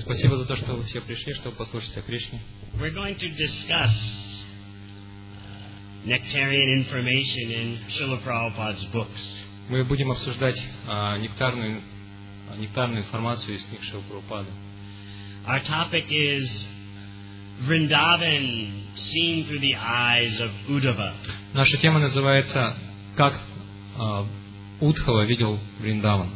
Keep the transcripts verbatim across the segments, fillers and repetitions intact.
Спасибо за то, что вы все пришли, чтобы послушать о Кришне. We're going to discuss nectarian information in Srila Prabhupada's books. Мы будем обсуждать а, нектарную, нектарную информацию из книг Шрилы Прабхупады. Our topic is Vrindavan seen through the eyes of Uddhava. Наша тема называется «Как а, Удхава видел Вриндаван».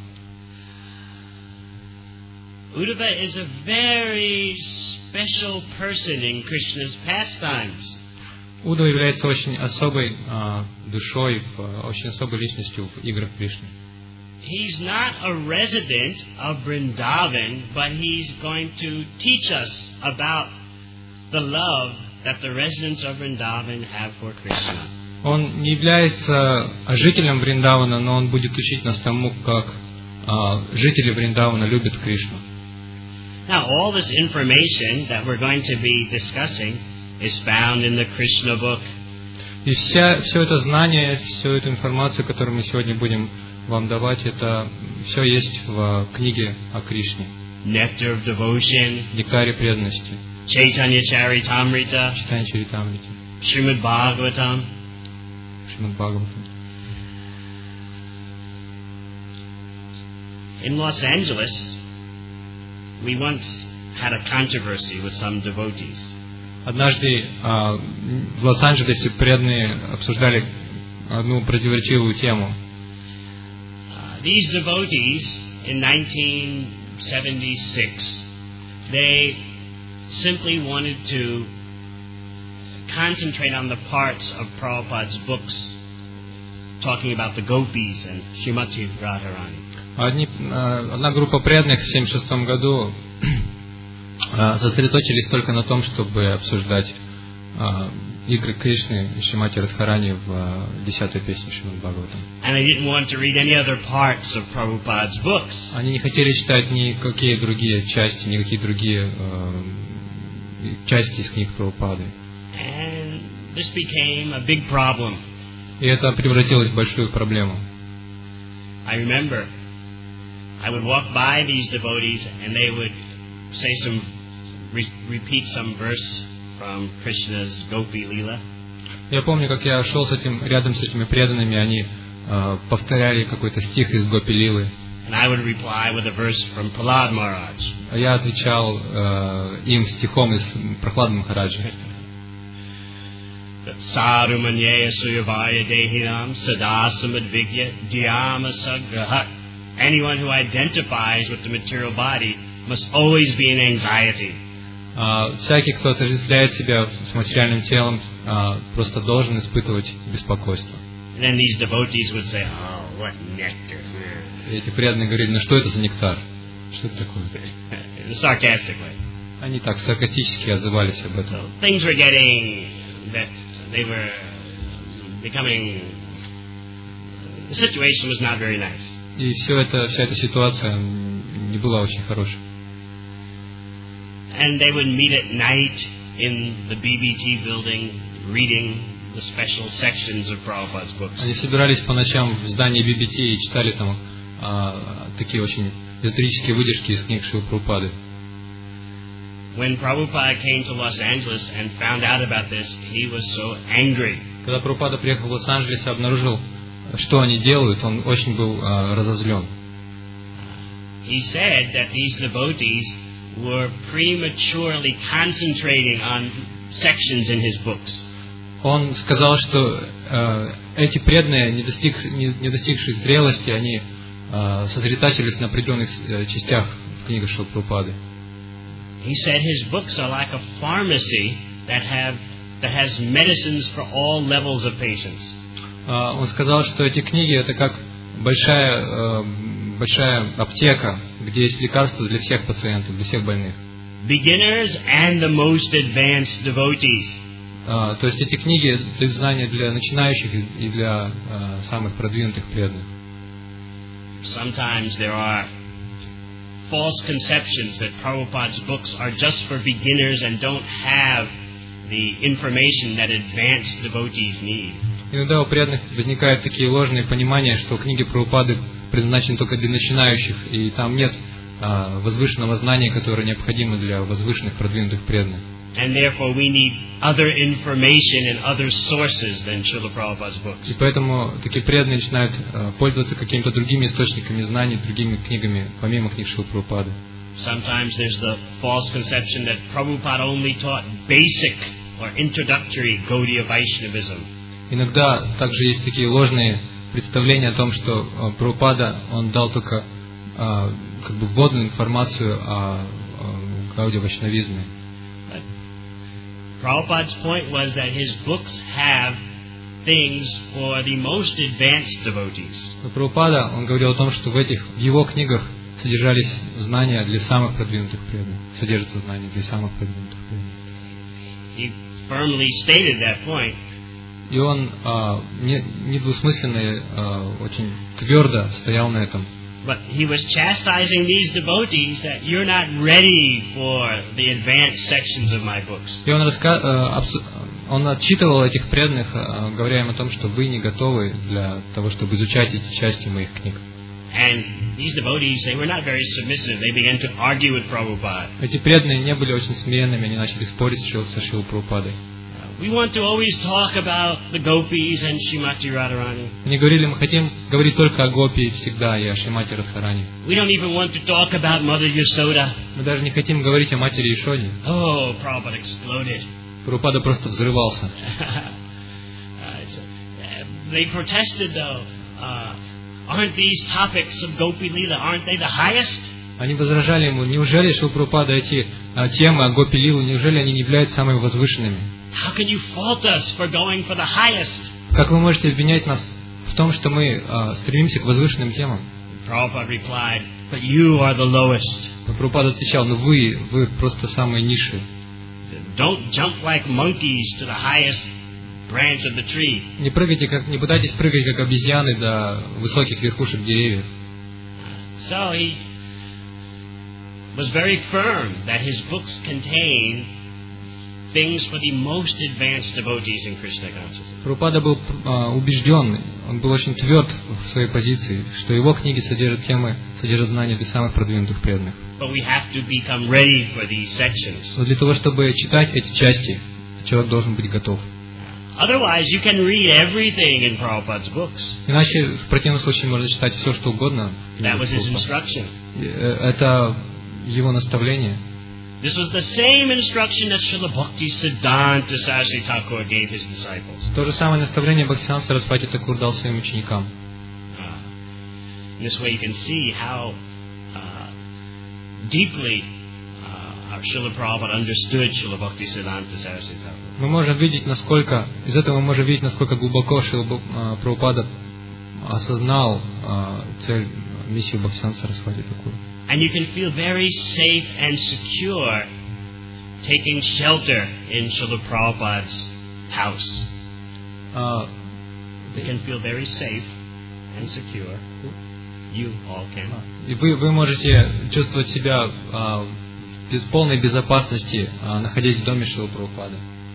Uddhava is a very special person in Krishna's pastimes. Удхава является очень особой а, душой, очень особой личностью в играх Кришны. He's not a resident of Vrindavan, but he's going to teach us about the love that the residents of Vrindavan have for Krishna. Он не является жителем Вриндавана, но он будет учить нас тому, как а, жители Вриндавана любят Кришну. Now, all this information that we're going to be discussing is found in the Krishna book. И вся, все это знание, всю эту информацию, которую мы сегодня будем вам давать, это все есть в книге о Кришне. Nectar of Devotion, Нектаре преданности, Chaitanya Charitamrita, Читание Чаритамрити, Srimad Bhagavatam. Шримад Бхагаватам. In Los Angeles, we once had a controversy with some devotees. Однажды а, в Лос-Анджелесе преданные обсуждали одну противоречивую тему. Uh, these devotees in nineteen seventy-six, they simply wanted to concentrate on the parts of Prabhupada's books talking about the gopis and Srimati Radharani. Одни, одна группа преданных в семьдесят шестом году сосредоточились только на том, чтобы обсуждать игры Кришны и Шримати Радхарани в десятой песне Шримад Бхагаватам. And they didn't want to read any other parts of Prabhupada's books. Они не хотели читать никакие другие части, никакие другие э, части из книг Прабхупады. And this became a big problem. И это превратилось в большую проблему. I remember I would walk by these devotees and they would say some, re- repeat some verse from Krishna's Gopi Leela. Я помню, как я шел с этим, рядом с этими преданными, они э, повторяли какой-то стих из Гопи Лилы. And I would reply with a verse from Prahlad Maharaj. А я отвечал э, им стихом из Прохлады Махараджи. Sadhu manyeya suyavaya dehinam sadasam advigya dhyama sagrahat. Anyone who identifies with the material body must always be in anxiety. Uh, всякий, кто отождествляет себя с материальным телом, uh, просто должен испытывать беспокойство. And then these devotees would say, "Oh, what nectar!" И эти преданные говорили: ну что это за нектар? Что это такое? Sarcastically. Они так саркастически отзывались об этом. So things were getting that they were becoming. The situation was not very nice. И все это, вся эта ситуация не была очень хорошей. And they would meet at night in the B B T building, reading the special sections of Prabhupada's books. Они собирались по ночам в здании би би ти и читали там а, такие очень эзотерические выдержки из книг Шрилы Прабхупады. When Prabhupada came to Los Angeles and found out about this, he was so angry. Когда Прабхупада приехал в Лос-Анджелес и обнаружил, что они делают, он очень был а, разозлен. He said that these devotees were prematurely concentrating on sections in his books. Он сказал, что э, эти преданные, не, достиг, не, не достигшие зрелости, они э, сосредотачивались на определенных э, частях в книгах Шрилы Прабхупады. He said his books are like a pharmacy that have that has medicines for all levels of patients. Uh, он сказал, что эти книги это как большая, uh, большая аптека, где есть лекарства для всех пациентов, для всех больных. Beginners and the most advanced devotees. Uh, то есть эти книги дают знания для начинающих и для uh, самых продвинутых преданных. Sometimes there are false conceptions that Prabhupada's books are just for beginners and don't have the information that advanced devotees need. Иногда у преданных возникают такие ложные понимания, что книги Прабхупады предназначены только для начинающих, и там нет а, возвышенного знания, которое необходимо для возвышенных, продвинутых преданных. And therefore we need other information and other sources than Srila Prabhupada's books. И поэтому такие преданные начинают а, пользоваться какими-то другими источниками знаний, другими книгами, помимо книг Шрилы Прабхупады. Sometimes there's the false conception that Prabhupada only taught basic or introductory Gaudiya Vaishnavism. Иногда также есть такие ложные представления о том, что а, Прабхупада, он дал только а, как бы вводную информацию о, о Гаудия Вайшнавизме. Prabhupada's point was that his books have things for the most advanced devotees. Но Прабхупада, он говорил о том, что в этих, в его книгах содержались знания для самых продвинутых преданных, содержатся знания для самых продвинутых преданных. He firmly stated that point. И он а, не, недвусмысленно, а, очень твердо стоял на этом. But he was chastising these devotees that you're not ready for the advanced sections of my books. И он, раска... абсу... он отчитывал этих преданных, говоря им о том, что вы не готовы для того, чтобы изучать эти части моих книг. And these devotees, they were not very submissive. They began to argue with Prabhupada. Эти преданные не были очень смиренными, они начали спорить со Шрилой Прабхупадой. We want to always talk about the gopis and Srimati Radharani. Они говорили, мы хотим говорить только о гопи всегда и о Шримати Радхарани. We don't even want to talk about Mother Yasoda. Мы даже не хотим говорить о матери Ешоде. Oh, Prabhupada exploded. Прабхупада просто взрывался. They protested though. Uh, aren't these topics of Gopi Lila, aren't they the highest? Они возражали ему, неужели, Шрила Прабхупада, эти а, темы о Гопи Лилу, неужели они не являются самыми возвышенными? How can you fault us for going for the highest? Как вы можете обвинять нас в том, что мы а, стремимся к возвышенным темам? Prabhupada replied, but you are the lowest. Но Прабхупада отвечал, ну вы, вы просто самые низшие. Don't jump like monkeys to the highest branch of the tree. Не прыгайте, как, не пытайтесь прыгать, как обезьяны, до высоких верхушек деревьев. So he was very firm that his books contain things for the most advanced devotees in Krishna consciousness. Прабхупада был а, убежден, он был очень тверд в своей позиции, что его книги содержат темы, содержат знания для самых продвинутых преданных. But we have to become ready for these sections. Но для того, чтобы читать эти части, человек должен быть готов. Otherwise, you can read everything in Prabhupada's books. Иначе, в противном случае, можно читать все, что угодно. That was his instruction. Это его наставление. This was the same instruction that Srila Bhaktisiddhanta Saraswati Thakur gave his disciples. То же самое наставление Бхактисиddханта Сарасвати Такур дал своим ученикам. Uh, in this way, you can see how uh, deeply uh, our Srila Prabhupada understood Srila Bhaktisiddhanta Saraswati Thakur. Мы можем видеть, насколько из этого мы можем видеть, насколько глубоко Шрила Прабхупада осознал uh, цель, миссию Бхактисиddханта Сарасвати Такура. And you can feel very safe and secure taking shelter in Srila Prabhupada's house. Uh, you can feel very safe and secure. You all can. И вы, вы можете чувствовать себя uh, без полной безопасности, uh, находясь в доме Шрилы Прабхупады.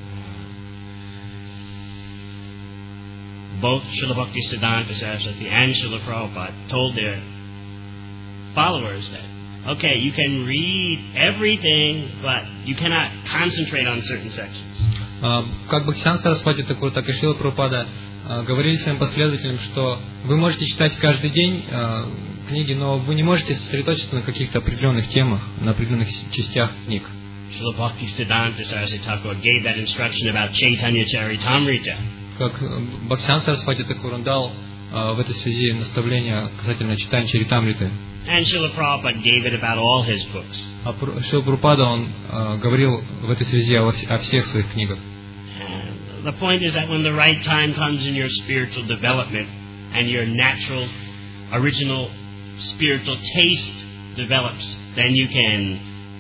Both Srila Bhaktisiddhanta Saraswati and Srila Prabhupada told their followers that, okay, you can read everything, but you cannot concentrate on certain sections. Uh, как Бхактисиddханта Сарасвати Такур, так и Шрила Прабхупада uh, говорили своим последователям, что вы можете читать каждый день uh, книги, но вы не можете сосредоточиться на каких-то определенных темах, на определенных частях книг. Srila Bhaktisiddhanta Saraswati Thakur gave that instruction about Chaitanya Charitamrita. Как Бхактисиddханта Сарасвати Такур, он дал uh, в этой связи наставление касательно читания Чаритамриты. And Srila Prabhupada gave it about all his books. А Шрила Прабхупада, он uh, говорил в этой связи о, о всех своих книгах. And the point is that when the right time comes in your spiritual development and your natural, original spiritual taste develops, then you can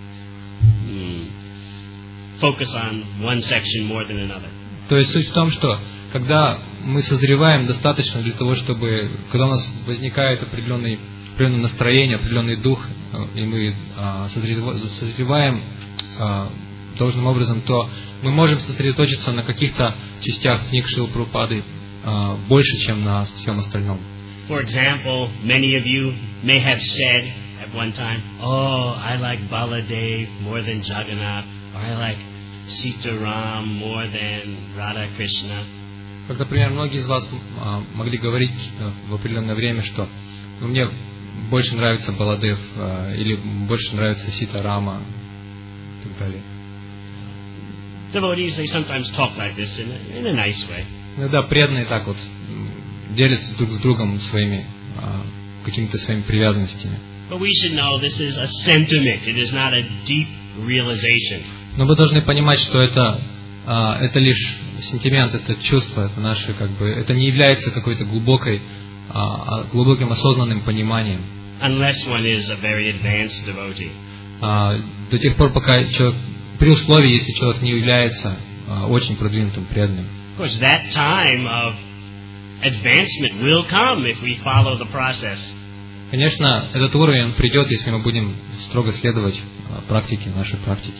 mm, focus on one section more than another. То есть суть в том, что когда мы созреваем достаточно для того, чтобы, когда у нас возникает определенный, определенное настроение, определенный дух, и мы а, созреваем а, должным образом, то мы можем сосредоточиться на каких-то частях книг Шрилы Прабхупады а, больше, чем на всем остальном. For example, many of you may have said at one time, oh, I like Baladev more than Jagannath, or I like Sitaram more than Radha Krishna. Как, например, многие из вас а, могли говорить а, в определенное время, что ну, мне больше нравится Баладев, а, или больше нравится Сита Рама, и так далее. Devotees, they sometimes talk like this in a, in a nice way. Иногда преданные так вот делятся друг с другом своими а, какими-то своими привязанностями. But we should know this is a sentiment. It is not a deep realization. Но вы должны понимать, что это а, это лишь сентимент, это чувство, это наше как бы, это не является какой-то глубокой, а, глубоким осознанным пониманием. Unless one is a very advanced devotee. А, до тех пор, пока человек, при условии, если человек не является а, очень продвинутым преданным. Of course, that time of advancement will come if we follow the process. Конечно, этот уровень придет, если мы будем строго следовать а, практике, нашей практике.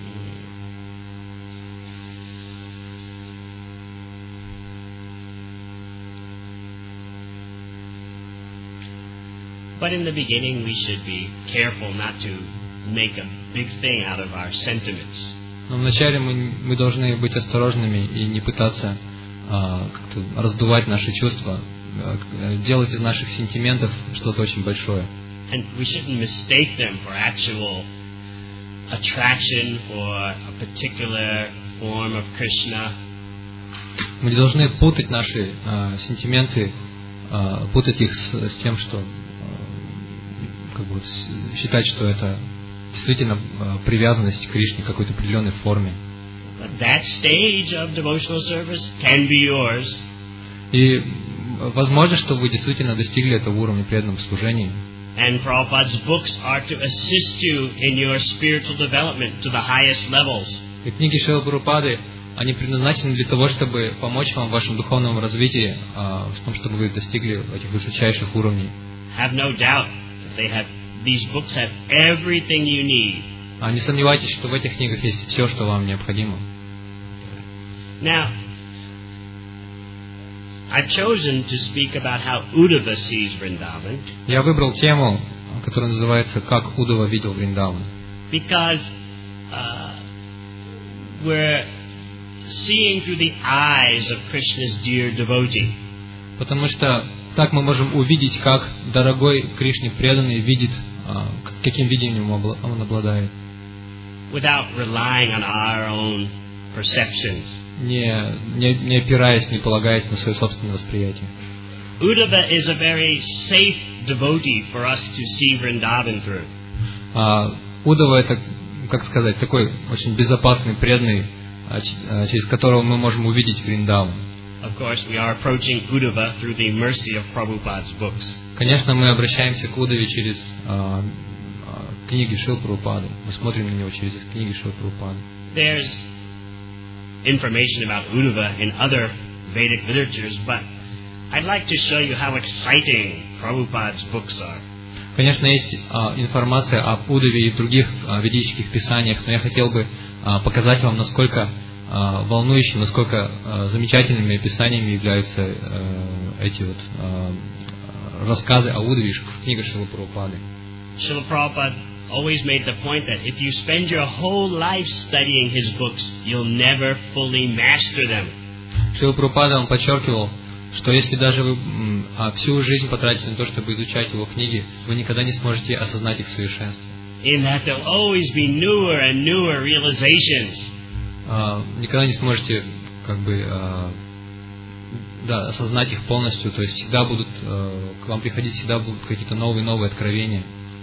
But in the beginning, we should be careful not to make a big thing out of our sentiments. Но вначале мы, мы должны быть осторожными и не пытаться а, как-то раздувать наши чувства, а, делать из наших сентиментов что-то очень большое. And we shouldn't mistake them for actual attraction for a particular form of Krishna. Мы не должны путать наши а, сентименты, а, путать их с, с тем, что а, как бы, считать, что это действительно а, привязанность к Кришне в какой-то определенной форме. But that stage of devotional service can be yours. И возможно, что вы действительно достигли этого уровня преданного служения. And Prabhupada's books are to assist you in your spiritual development to the highest levels. И книги Шрилы Прабхупады, они предназначены для того, чтобы помочь вам в вашем духовном развитии, в том, чтобы вы достигли этих высочайших уровней. Have no doubt that they have these books have everything you need. А не сомневайтесь, что в этих книгах есть все, что вам необходимо. Now, I've chosen to speak about how Uddhava sees Vrindavan. Я выбрал тему, которая называется «Как Уддава видел Вриндаван». Because uh, we're seeing through the eyes of Krishna's dear devotee. Потому что так мы можем увидеть, как дорогой Кришне преданный видит, каким видением он обладает. Without relying on our own perceptions. Не, не, не опираясь, не полагаясь на свое собственное восприятие. Uddhava is a very safe devotee for us to see Vrindavan through. А, Уддава это, как сказать, такой очень безопасный, преданный, через которого мы можем увидеть Вриндаван. Of course, we are approaching Uddhava through the mercy of Prabhupada's books. Конечно, мы обращаемся к Уддаве через а, книги Шрилы Прабхупады. Мы смотрим на него через книги Шрилы Прабхупады. There's information about Uddhava in other Vedic literatures, but I'd like to show you how exciting Prabhupada's books are. Конечно, есть а, информация об Уддаве и других а, ведических писаниях, но я хотел бы а, показать вам, насколько а, волнующими, насколько а, замечательными писаниями являются а, эти вот а, рассказы о Уддаве в книгах Шрилы Прабхупады. Srila Prabhupada always made the point that if you spend your whole life studying his books, you'll never fully master them. Шрила Прабхупада, он подчеркивал, что если даже вы м, а, всю жизнь потратите на то, чтобы изучать его книги, вы никогда не сможете осознать их в совершенстве. In that there'll always be newer and newer realizations. А, никогда не сможете как бы а, да, осознать их полностью, то есть всегда будут а, к вам приходить, всегда будут какие-то новые новые откровения.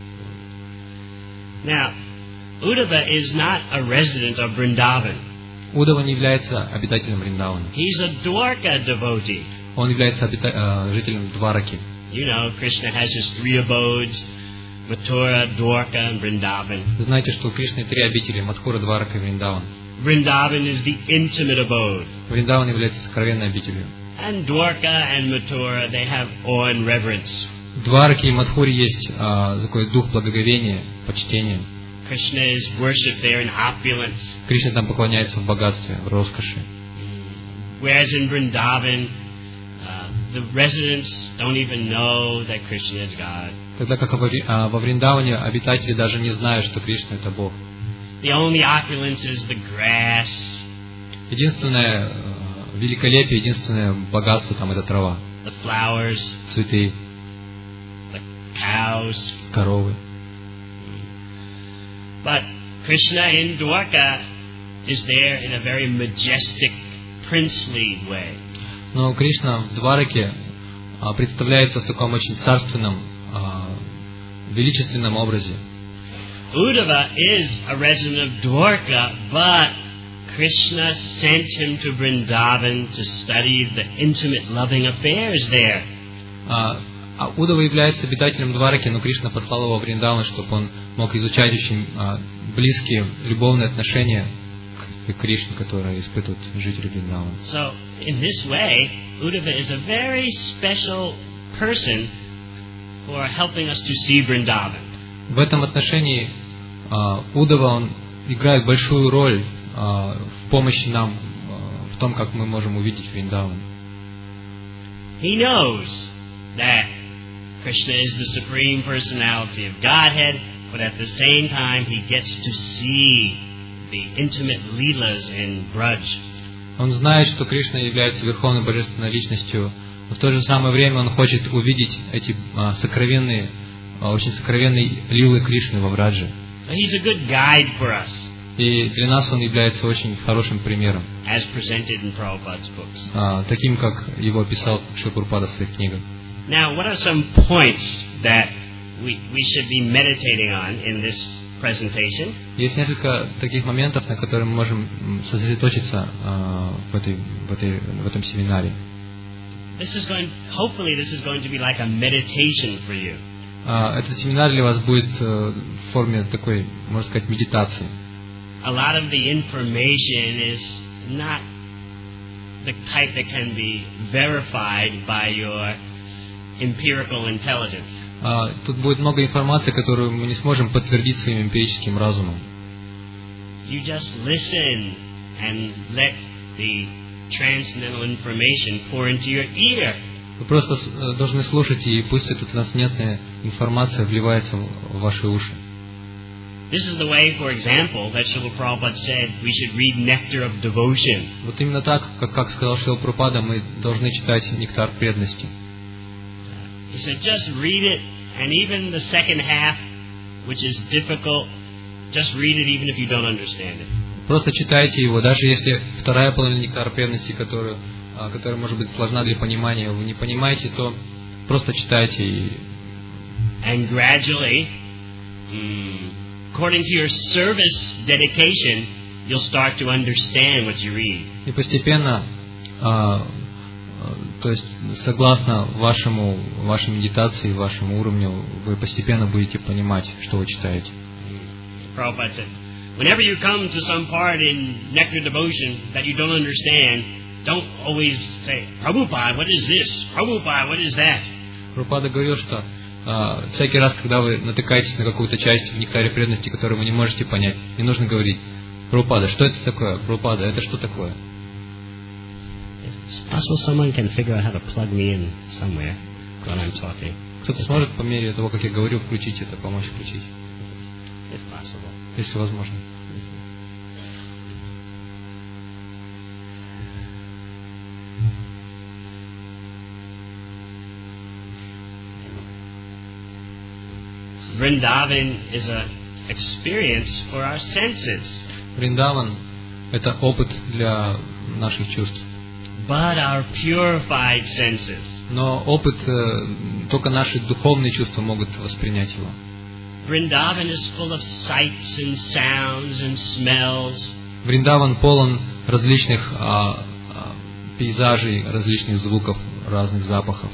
Now, Uddhava is not a resident of Vrindavan. Уддава не является обитателем Вриндавана. He's a Dwarka devotee. Он является обита... а, жителем Двараки. You know, Krishna has his three abodes, Mathura, Dwarka, and Vrindavan. Вы знаете, что у Кришны три обители: Мадхура, Дварака и Вриндаван. Vrindavan is the intimate abode. Вриндаван является сокровенной обителью. And Dwarka and Mathura, they have awe and reverence. В Двараке и Мадхуре есть а, такой дух благоговения, почтения. Krishna is worshipped there in opulence. Кришна там поклоняется в богатстве, в роскоши. Whereas in Vrindavan, uh, the residents don't even know that Krishna is God. Тогда как во, а, во Вриндаване обитатели даже не знают, что Кришна это Бог. The only opulence is the grass. Единственное э, великолепие, единственное богатство там это трава, The flowers, цветы, the cows. коровы. But Krishna in Dwarka is there in a very majestic, princely way. Но Кришна в Двараке а, представляется в таком очень царственном, а, величественном образе. Uddhava is a resident of Dwarka, but Krishna sent him to Vrindavan to study the intimate, loving affairs there. А, а Удава является обитателем Двараки, но Кришна послал его в Вриндаван, чтобы он мог изучать очень а, близкие любовные отношения к, к Кришне, которые испытывают жители Вриндавана. So, in this way, Uddhava is a very special person for helping us to see Vrindavan. В этом отношении а, Удава он играет большую роль а, в помощи нам а, в том, как мы можем увидеть Вриндаван. He knows that Krishna is the supreme personality of Godhead, but at the same time he gets to see the intimate leelas in Braj. Он знает, что Кришна является верховной божественной личностью, но в то же самое время он хочет увидеть эти а, сокровенные, а, очень сокровенные лилы Кришны во Врадже. So he's a good guide for us, И для нас он является очень хорошим примером, as presented in Prabhupada's books. а, таким, как его описал Шрила Прабхупада в своих книгах. Now, what are some points that we, we should be meditating on in this presentation? Есть несколько таких моментов, на которые мы можем м, сосредоточиться а, в, этой, в, этой, в этом семинаре. This is going, hopefully this is going to be like a meditation for you. А, этот семинар для вас будет э, в форме такой, можно сказать, медитации. A lot of the information is not the type that can be verified by your empirical intelligence. А, тут будет много информации, которую мы не сможем подтвердить своим эмпирическим разумом. You just listen and let the transcendental information pour into your ear. Вы просто э, должны слушать, и пусть эта трансцендентная информация вливается в, в ваши уши. This is the way, for example, that Srila Prabhupada said we should read Nectar of Devotion. Вот именно так, как, как сказал Шрила Прабхупада, мы должны читать нектар преданности. He said just read it, and even the second half, which is difficult, just read it even if you don't understand it. Просто читайте его, даже если вторая половина нектара преданности, которую, а, которая может быть сложна для понимания, вы не понимаете, то просто читайте. И... And gradually, mm, according to your service dedication, you'll start to understand what you read. И постепенно, а, а, то есть согласно вашему, вашей медитации, вашему уровню, вы постепенно будете понимать, что вы читаете. Prabhupada said, whenever you come to some part in Nectar Devotion that you don't understand, don't always say, Prabhupada, what is this? Prabhupada, what is that? Прабхупада говорил, что а, всякий раз, когда вы натыкаетесь на какую-то часть в нектаре преданности, которую вы не можете понять, не нужно говорить: Прабхупада, что это такое? Прабхупада, это что такое? It's possible someone can figure out how to plug me in somewhere when I'm talking. Кто-то сможет по мере того, как я говорю, включить это, помочь включить, If possible. если возможно. Vrindavan is an experience for our senses. Вриндаван – это опыт для наших чувств. But our purified senses, Но опыт, э, только наши духовные чувства могут воспринять его. Vrindavan is full of sights and sounds and smells. Вриндаван полон различных а, а, пейзажей, различных звуков, разных запахов.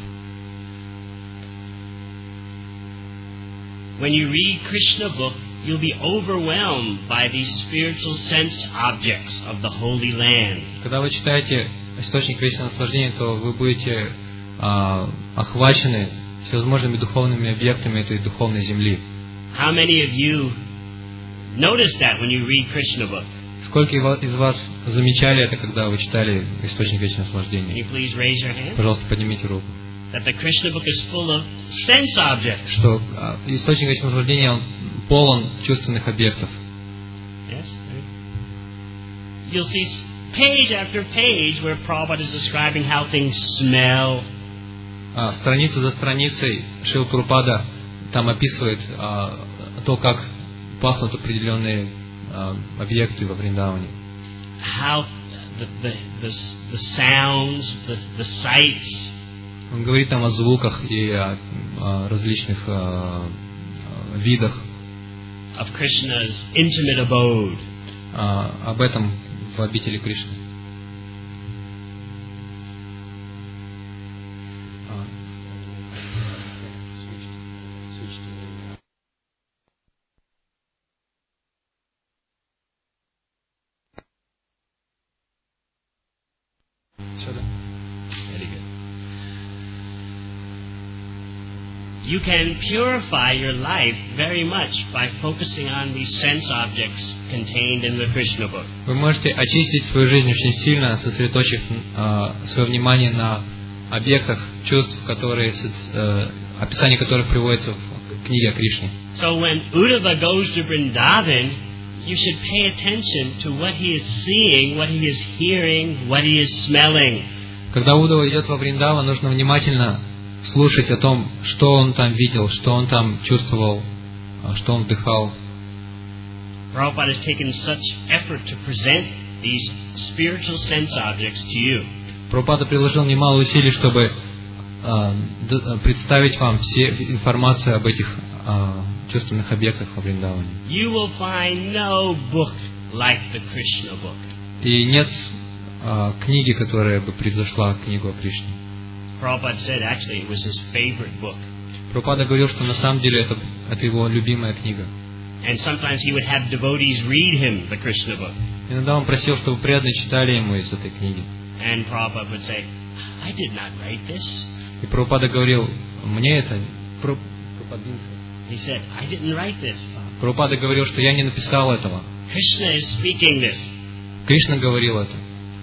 When you read Krishna book, you'll be overwhelmed by these spiritual sense objects of the Holy Land. Когда вы читаете источник вечного наслаждения, то вы будете а, охвачены всевозможными духовными объектами этой духовной земли. How many of you notice that when you read Krishna book? Сколько из вас замечали это, когда вы читали «Источник вечного Can наслаждения»? you please raise your hand? Пожалуйста, поднимите руку. That the Krishna book is full of sense objects. Что а, «Источник вечного наслаждения» он полон чувственных объектов. Yes. You'll see page after page where Prabhupada is describing how things smell. А, страницу за страницей Шрила Прабхупада там описывает а, то, как пахнут определенные а, объекты во Вриндаване. How the, the, the, the sounds, the, the sights. Он говорит там о звуках и о, о различных а, а, видах. Of Krishna's intimate abode. А, об этом в обители Кришны. You can purify your life very much by focusing on these sense objects contained in the Krishna book. Вы можете очистить свою жизнь очень сильно, сосредоточив э, свое внимание на объектах чувств, которые, э, описание которых приводится в книге о Кришне. So when Uddhava goes to Vrindavan, you should pay attention to what he is seeing, what he is hearing, what he is smelling. Когда Уддхава идет во Вриндаван, нужно внимательно слушать о том, что он там видел, что он там чувствовал, что он вдыхал. Prabhupada has taken such effort to present these spiritual sense objects to you. Прабхупада приложил немало усилий, чтобы э, представить вам все информацию об этих э, чувственных объектах во Вриндаване. You will find no book like the Krishna book. И нет э, книги, которая бы превзошла книгу о Кришне. Prabhupada said actually it was his favorite book. Прабхупада говорил, что на самом деле это, это его любимая книга. And sometimes he would have devotees read him the Krishna book. Иногда он просил, чтобы преданные читали ему из этой книги. And Prabhupada would say, I did not write this. И Прабхупада говорил, мне это... He said, I didn't write this. Прабхупада говорил, что я не написал этого. Krishna is speaking this. Кришна говорил это.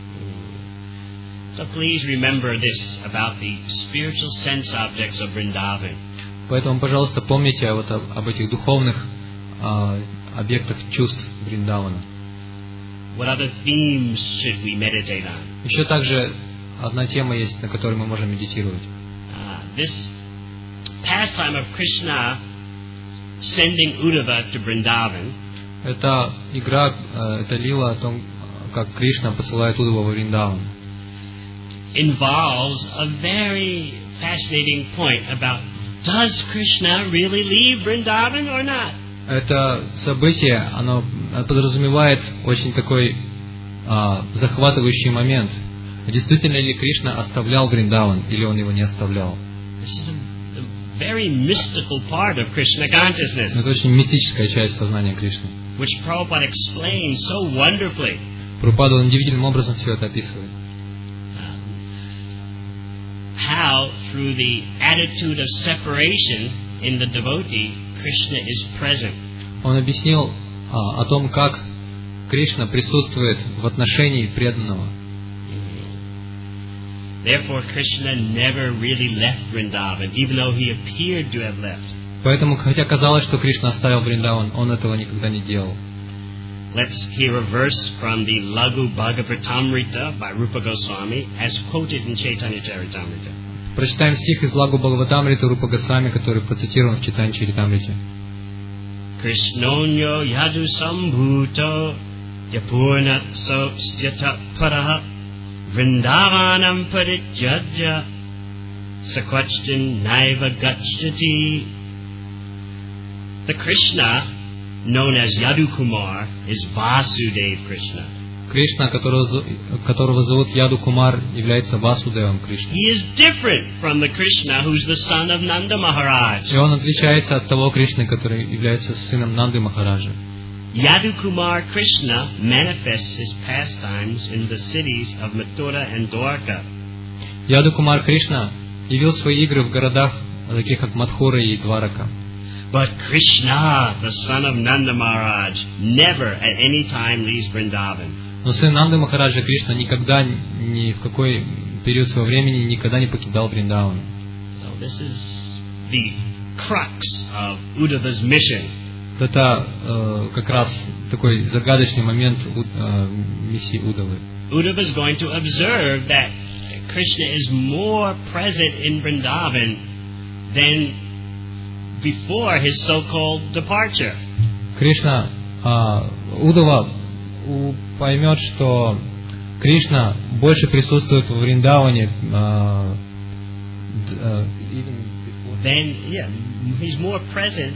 So please remember this about the spiritual sense objects of Vrindavan. Поэтому, пожалуйста, помните вот об, об этих духовных а, объектах чувств Вриндавана. What other themes should we meditate on? Еще также одна тема есть, на которой мы можем медитировать. Uh, this pastime of Krishna sending Uddhava to Vrindavan. Это игра, это лила о том, как Кришна посылает Уддхаву во Вриндаван. Involves a very fascinating point about does Krishna really leave Vrindavan or not? Это событие, оно подразумевает очень такой а, захватывающий момент. Действительно ли Кришна оставлял Вриндаван, или он его не оставлял? This is a, a very mystical part of Krishna consciousness. Это очень мистическая часть сознания Кришны. Which Prabhupada explains so wonderfully. Прабхупада удивительным образом все это описывает. How through the attitude of separation in the devotee, Krishna is present. Он объяснил а, о том, как Кришна присутствует в отношении преданного. Therefore, Krishna never really left Vrindavan, even though he appeared to have left. Поэтому, хотя казалось, что Кришна оставил Вриндаван, он этого никогда не делал. Let's hear a verse from the Laghu Bhagavatamrita by Rupa Goswami, as quoted in Chaitanya Charitamrita. Прочитаем стих из Лагу Бхагаватамриты Рупа Госвами, который процитирован в Чайтанья Чаритамрите. Krishnonyo yadu sambhuto yapurna sostyata paraha vrindavanam parijajya sakwachtin naiva gacchati. The Krishna, known as Yadukumar, is Vasudev Krishna. Кришна, которого, которого зовут Яду Кумар, является Васудевом Кришной. He is different from the Krishna who's the son of Nanda Maharaj. И он отличается от того Кришны, который является сыном Нанды Махараджа. Yadukumar Krishna manifests his pastimes in the cities of Mathura and Dwarka. Яду Кумар Кришна явил свои игры в городах, таких как Мадхура и Дварака. But Krishna, the son of Nanda Maharaj, never at any time leaves Vrindavan. Но сын Нанды Махараджа Кришна никогда, ни в какой период своего времени, никогда не покидал Вриндаван. So this is the crux of Uddhava's mission. Это э, как раз такой загадочный момент э, миссии Удавы. Uddhava is going to observe that Krishna is more present in Vrindavan than before his so-called departure. Кришна, э, Удава у, поймет, что Кришна больше присутствует в Вриндаване. Э, э, then, yeah, he's more present.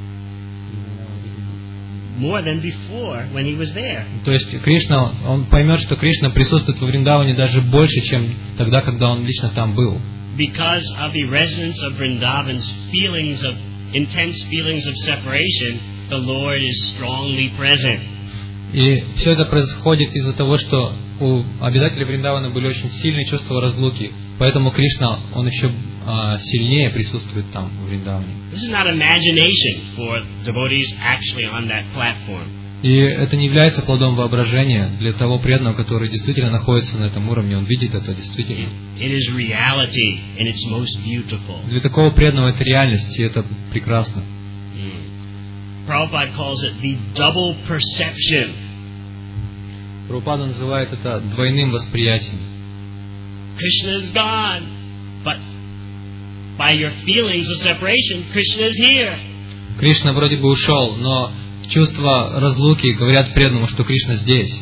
More than before when he was there. То есть Кришна, он поймет, что Кришна присутствует во Вриндаване даже больше, чем тогда, когда он лично там был. Because of the resonance of Vrindavan's feelings of intense feelings of separation, the Lord is strongly present. И все это происходит из-за того, что у обитателей Вриндавана были очень сильные чувства разлуки, поэтому Кришна, он еще а, сильнее присутствует там, в Вриндаване. This is not imagination for devotees actually on that platform. И это не является плодом воображения для того преданного, который действительно находится на этом уровне, он видит это действительно. It is reality in its most beautiful. Для такого преданного это реальность, и это прекрасно. Mm. Prabhupada calls it the double perception. Прабхупада называет это двойным восприятием. Krishna is gone, but by your feelings of separation, Krishna is here. Кришна вроде бы ушел, но чувства разлуки говорят преданному, что Кришна здесь.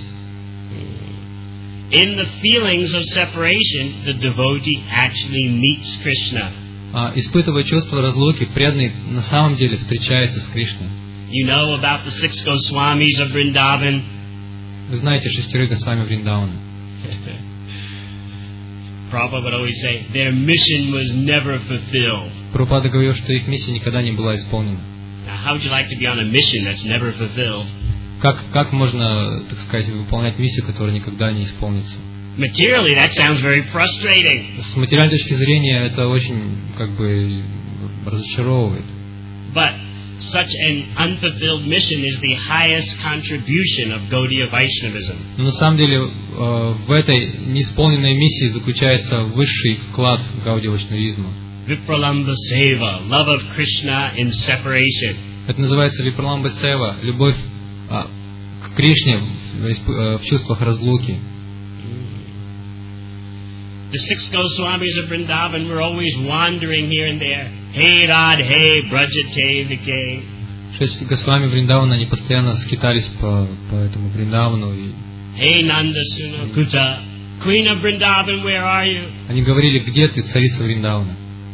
In the feelings of separation, the devotee actually meets Krishna. А, испытывая чувство разлуки, преданный на самом деле встречается с Кришной. You know about the six Goswamis of Vrindavan? Вы знаете шестерых Госвами Вриндавана. Prabhupada would always say, their mission was never fulfilled. Прабхупада говорил, что их миссия никогда не была исполнена. Now, how would you like to be on a mission that's never fulfilled? Как, как можно, так сказать, выполнять миссию, которая никогда не исполнится? Materially, that sounds very frustrating. С материальной точки зрения это очень, как бы, разочаровывает. But such an unfulfilled mission is the highest contribution of Gaudiya Vaishnavism. Но на самом деле в этой неисполненной миссии заключается высший вклад Гаудия Вайшнавизма. Vipralamba Seva, love of Krishna in separation. Это называется Випраламба Сева, любовь а, к Кришне в, в чувствах разлуки. The six Goswamis of Vrindavan were always wandering here and there. Hey Radhe, Brajate Vike. Шесть Госвами Вриндавана, они постоянно скитались по, по этому Вриндавану. И Hey Nanda Suna Kuta, Queen of Vrindavan, where are you? они говорили, где ты, царица Вриндавана?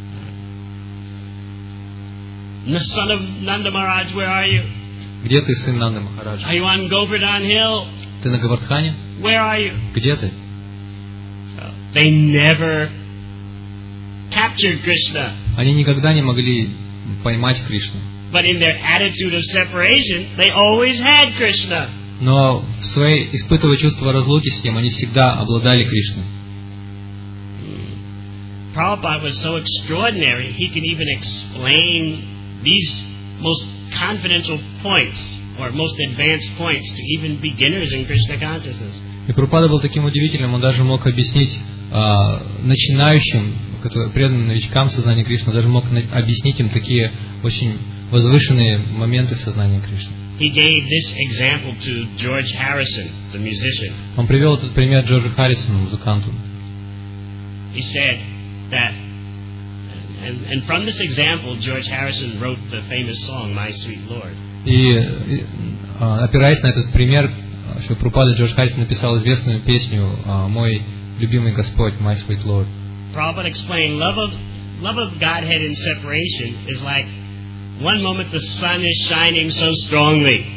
The son of Nanda Maharaj, where are you? Где ты, сын Нанды Махараджа? Are you on Govardhan Hill? Ты на Гавардхане? Where are you? Где ты? So, they never captured Krishna. Они никогда не могли поймать Кришну. But in their attitude of separation, they always had Krishna. Но в своей, испытывая чувство разлуки с ним, они всегда обладали Кришной. Prabhupada was so extraordinary, he can even explain these most confidential points, or most advanced points, to even beginners in Krishna consciousness. И Прабхупада был таким удивительным, он даже мог объяснить а, начинающим, которые преданным новичкам сознания Кришны, даже мог на, объяснить им такие очень возвышенные моменты сознания Кришны. He gave this example to George Harrison, the musician. Он привел этот пример Джорджу Харрисону, музыканту. He said that, and, and from this example, George Harrison wrote the famous song, My Sweet Lord. И, и опираясь на этот пример, что Прабхупада Джордж Харрисон написал известную песню «Мой любимый Господь», My Sweet Lord. Prabhupada explained, love of, love of Godhead in separation is like one moment the sun is shining so strongly.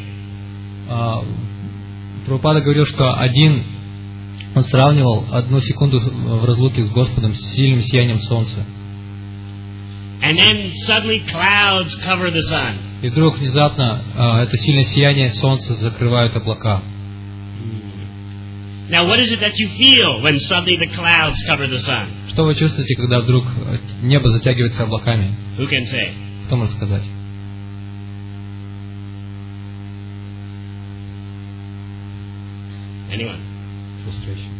Прабхупада говорил, что один, он сравнивал одну секунду в разлуке с Господом с сильным сиянием солнца. And then suddenly clouds cover the sun. И вдруг внезапно это сильное сияние солнца закрывают облака. Now what is it that you feel when suddenly the clouds cover the sun? Что вы чувствуете, когда вдруг небо затягивается облаками? Who can say? Кто может сказать? Anyone? Frustration.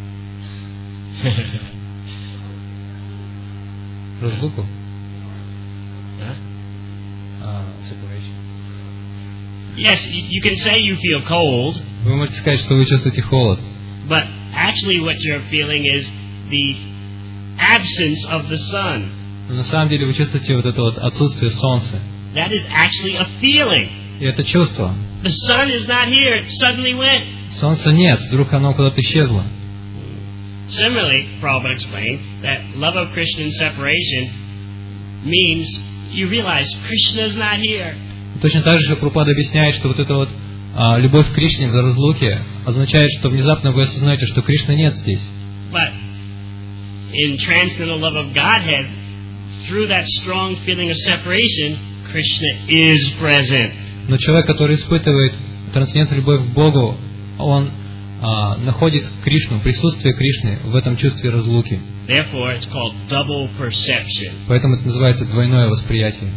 Разлуку? Huh? Uh, separation. Yes, you, you can say you feel cold, Вы можете сказать, что вы чувствуете холод. but actually what you're feeling is the absence of the sun. Но на самом деле вы чувствуете вот это вот отсутствие солнца. That is actually a feeling. И это чувство. The sun is not here, it suddenly went. Солнца нет, вдруг оно куда-то исчезло. Similarly, Prabhupada explained that love of Krishna and separation means you realize Krishna is not here. Точно так же Прабхупада объясняет, что вот эта вот а, любовь к Кришне в разлуке означает, что внезапно вы осознаете, что Кришны нет здесь. But in transcendental love of Godhead, through that strong feeling of separation, Krishna is present. Но человек, который испытывает трансцендентную любовь к Богу, он а, находит Кришну, присутствие Кришны в этом чувстве разлуки. Therefore, it's called double perception. Поэтому это называется двойное восприятие.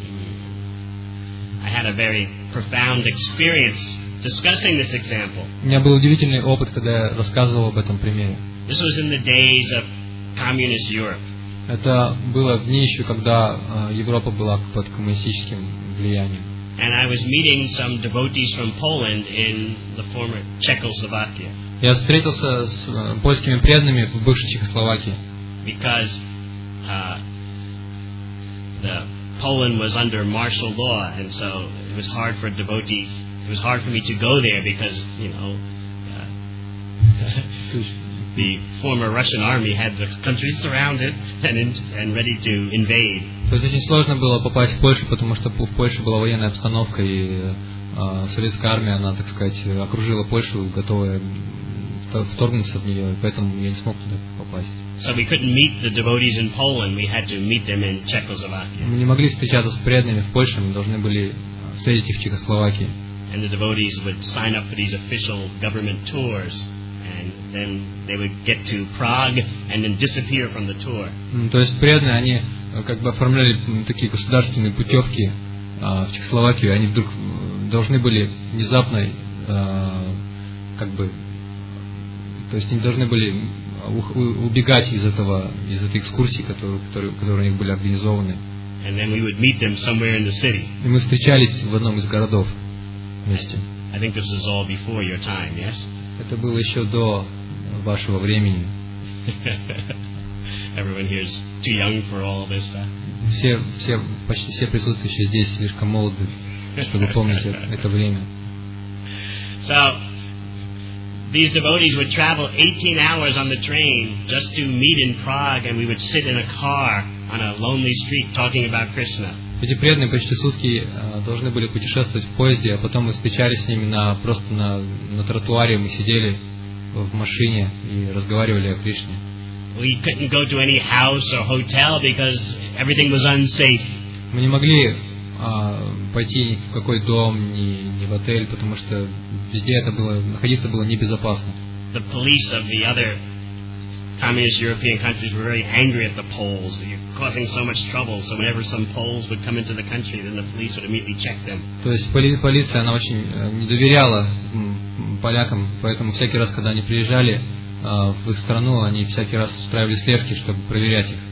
I had a very profound experience discussing this example. У меня был удивительный опыт, когда я рассказывал об этом примере. This was in the days of communist Europe. Это было в дни еще, когда а, Европа была под коммунистическим влиянием. And I was meeting some devotees from Poland in the former Czechoslovakia. Я встретился с э, польскими преданными в бывшей Чехословакии, Because uh, the Poland was under martial law, and so it was hard for devotees. It was hard for me to go there because, you know, uh, the former Russian army had the country surrounded and in, and ready to invade. То есть очень сложно было попасть в Польшу, потому что в Польше была военная обстановка, и э, советская армия, она, так сказать, окружила Польшу, готовая вторгнуться в нее, и поэтому я не смог туда попасть. So we couldn't meet the devotees in Poland. We had to meet them in Czechoslovakia. Мы не могли встречаться с преданными в Польше, мы должны были встретить их в Чехословакии. And the devotees would sign up for these official government tours, and then they would get to Prague and then disappear from the tour. То есть преданные, они как бы оформляли такие государственные путевки а, в Чехословакию, они вдруг должны были внезапно а, как бы, то есть они должны были убегать из этого, из этой экскурсии, которые, которые, которые у них были организованы. And then we would meet them somewhere in the city. И мы встречались в одном из городов вместе. I think this was all before your time, yes? Это было еще до вашего времени. Everyone here is too young for all this stuff. Все, все, почти все присутствующие здесь слишком молоды, чтобы помнить это время. So, these devotees would travel eighteen hours on the train just to meet in Prague, and we would sit in a car on a lonely street talking about Krishna. Эти преданные почти сутки э, должны были путешествовать в поезде, а потом мы встречались с ними на, просто на, на тротуаре, мы сидели в машине и разговаривали о Кришне. We couldn't go to any house or hotel because everything was unsafe. Мы не могли э, пойти ни в какой дом, ни, ни в отель, потому что везде это было, находиться было небезопасно. The police of the other communist European countries were very angry at the Poles. You're causing so much trouble. So whenever some Poles would come into the country, then the police would immediately check them. То есть поли, полиция, она очень э, не доверяла м, полякам, поэтому всякий раз, когда они приезжали э, в их страну, они всякий раз устраивали слежки, чтобы проверять их.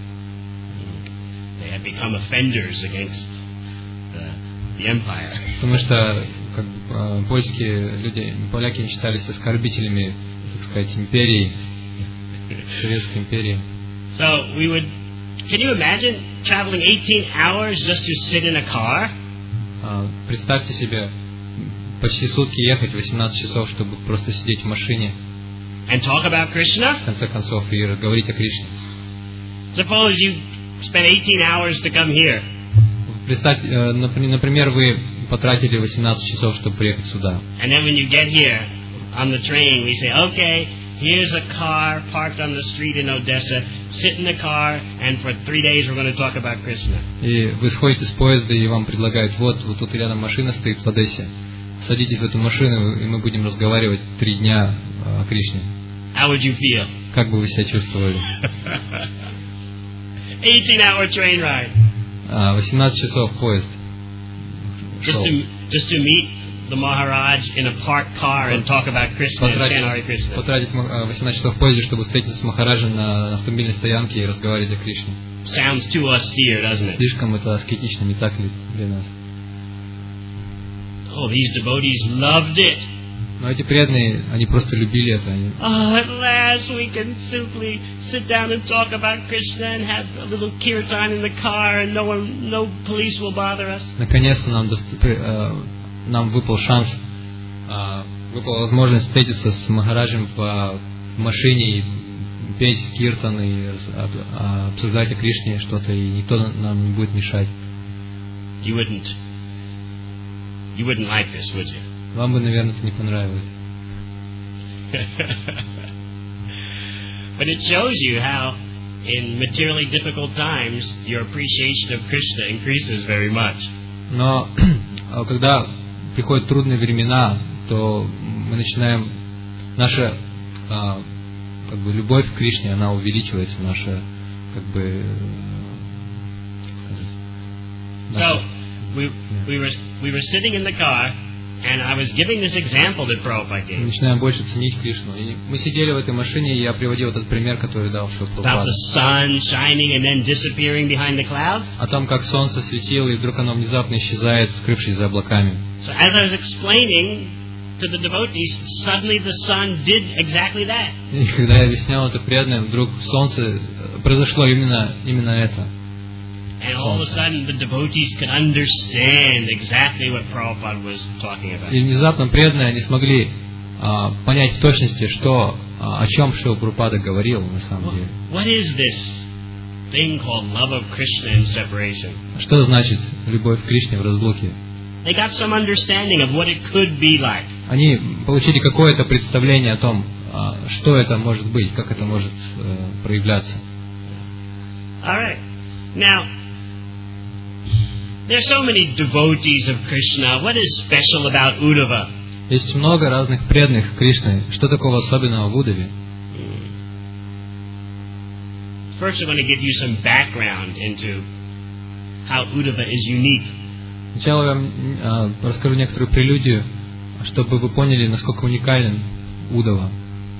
They had become offenders against the, the empire. Потому что как бы, э, польские люди, поляки не считались оскорбителями, так сказать, империи, Советской империи. So we would, can you imagine traveling eighteen hours just to sit in a car? Uh, представьте себе, почти сутки ехать, восемнадцать часов, чтобы просто сидеть в машине. And talk about Krishna? В конце концов, и говорить о Кришне. Suppose you spent eighteen hours to come here. Представьте, uh, например, вы потратили восемнадцать часов, чтобы приехать сюда. And then when you get here on the train, we say, okay, here's a car parked on the street in Odessa. Sit in the car, and for three days we're going to talk about Krishna. И вы сходите с поезда, и вам предлагают, вот, вот тут рядом машина стоит в Одессе. Садитесь в эту машину, и мы будем разговаривать три дня о Кришне. How would you feel? Как бы вы себя чувствовали? eighteen hour train ride. восемнадцать часов поезд. Just to, just to meet the Maharaj in a parked car and talk about Krishna and chant Hare Krishna. Потратить восемнадцать часов позже, чтобы встретиться с Махараджем на автомобильной стоянке и разговаривать о Кришне. Sounds too austere, doesn't it? Слишком это аскетично, не так ли для нас? Oh, these devotees loved it. Но эти преданные, они просто любили это. Они... Oh, at last we can simply sit down and talk about Krishna and have a little kirtan in the car, and no one, no police will bother us. Наконец-то нам, дост... э, нам выпал шанс, э, выпала возможность встретиться с Махараджем в, в машине и петь киртан и э, обсуждать о Кришне что-то, и никто нам не будет мешать. You wouldn't, you wouldn't like this, would you? Вам бы, наверное, это не понравилось. But it shows you how, in materially difficult times, your appreciation of Krishna increases very much. Но когда приходят трудные времена, то мы начинаем наша а, как бы любовь к Кришне, она увеличивается, наша как бы. Наша, so we we were we were sitting in the car. And I was giving this example that Prabhupada gave. Мы начинаем больше ценить Кришну. И мы сидели в этой машине, и я приводил этот пример, который дал Шрила Прабхупада. About the sun shining and then disappearing behind the clouds. О том, как солнце светило, и вдруг оно внезапно исчезает, скрывшись за облаками. So as I was explaining to the devotees, suddenly the sun did exactly that. И когда я объяснял это преданным, вдруг солнце произошло именно именно это. And all of a sudden, the devotees could understand exactly what Prabhupada was talking about. И внезапно преданные они смогли а, понять в точности, что а, о чем Шрила Прабхупада говорил на самом деле. What is this thing called love of Krishna and separation? Что значит любовь к Кришне в разлуке? They got some understanding of what it could be like. Они получили какое-то представление о том, а, что это может быть, как это может а, проявляться. All right. Now, there are so many devotees of Krishna. What is special about Uddhava? Есть много разных преданных Кришны. Что такого особенного в Удаве? First, I'm going to give you some background into how Uddhava is unique. Сначала я вам а, расскажу некоторую прелюдию, чтобы вы поняли, насколько уникален Удава.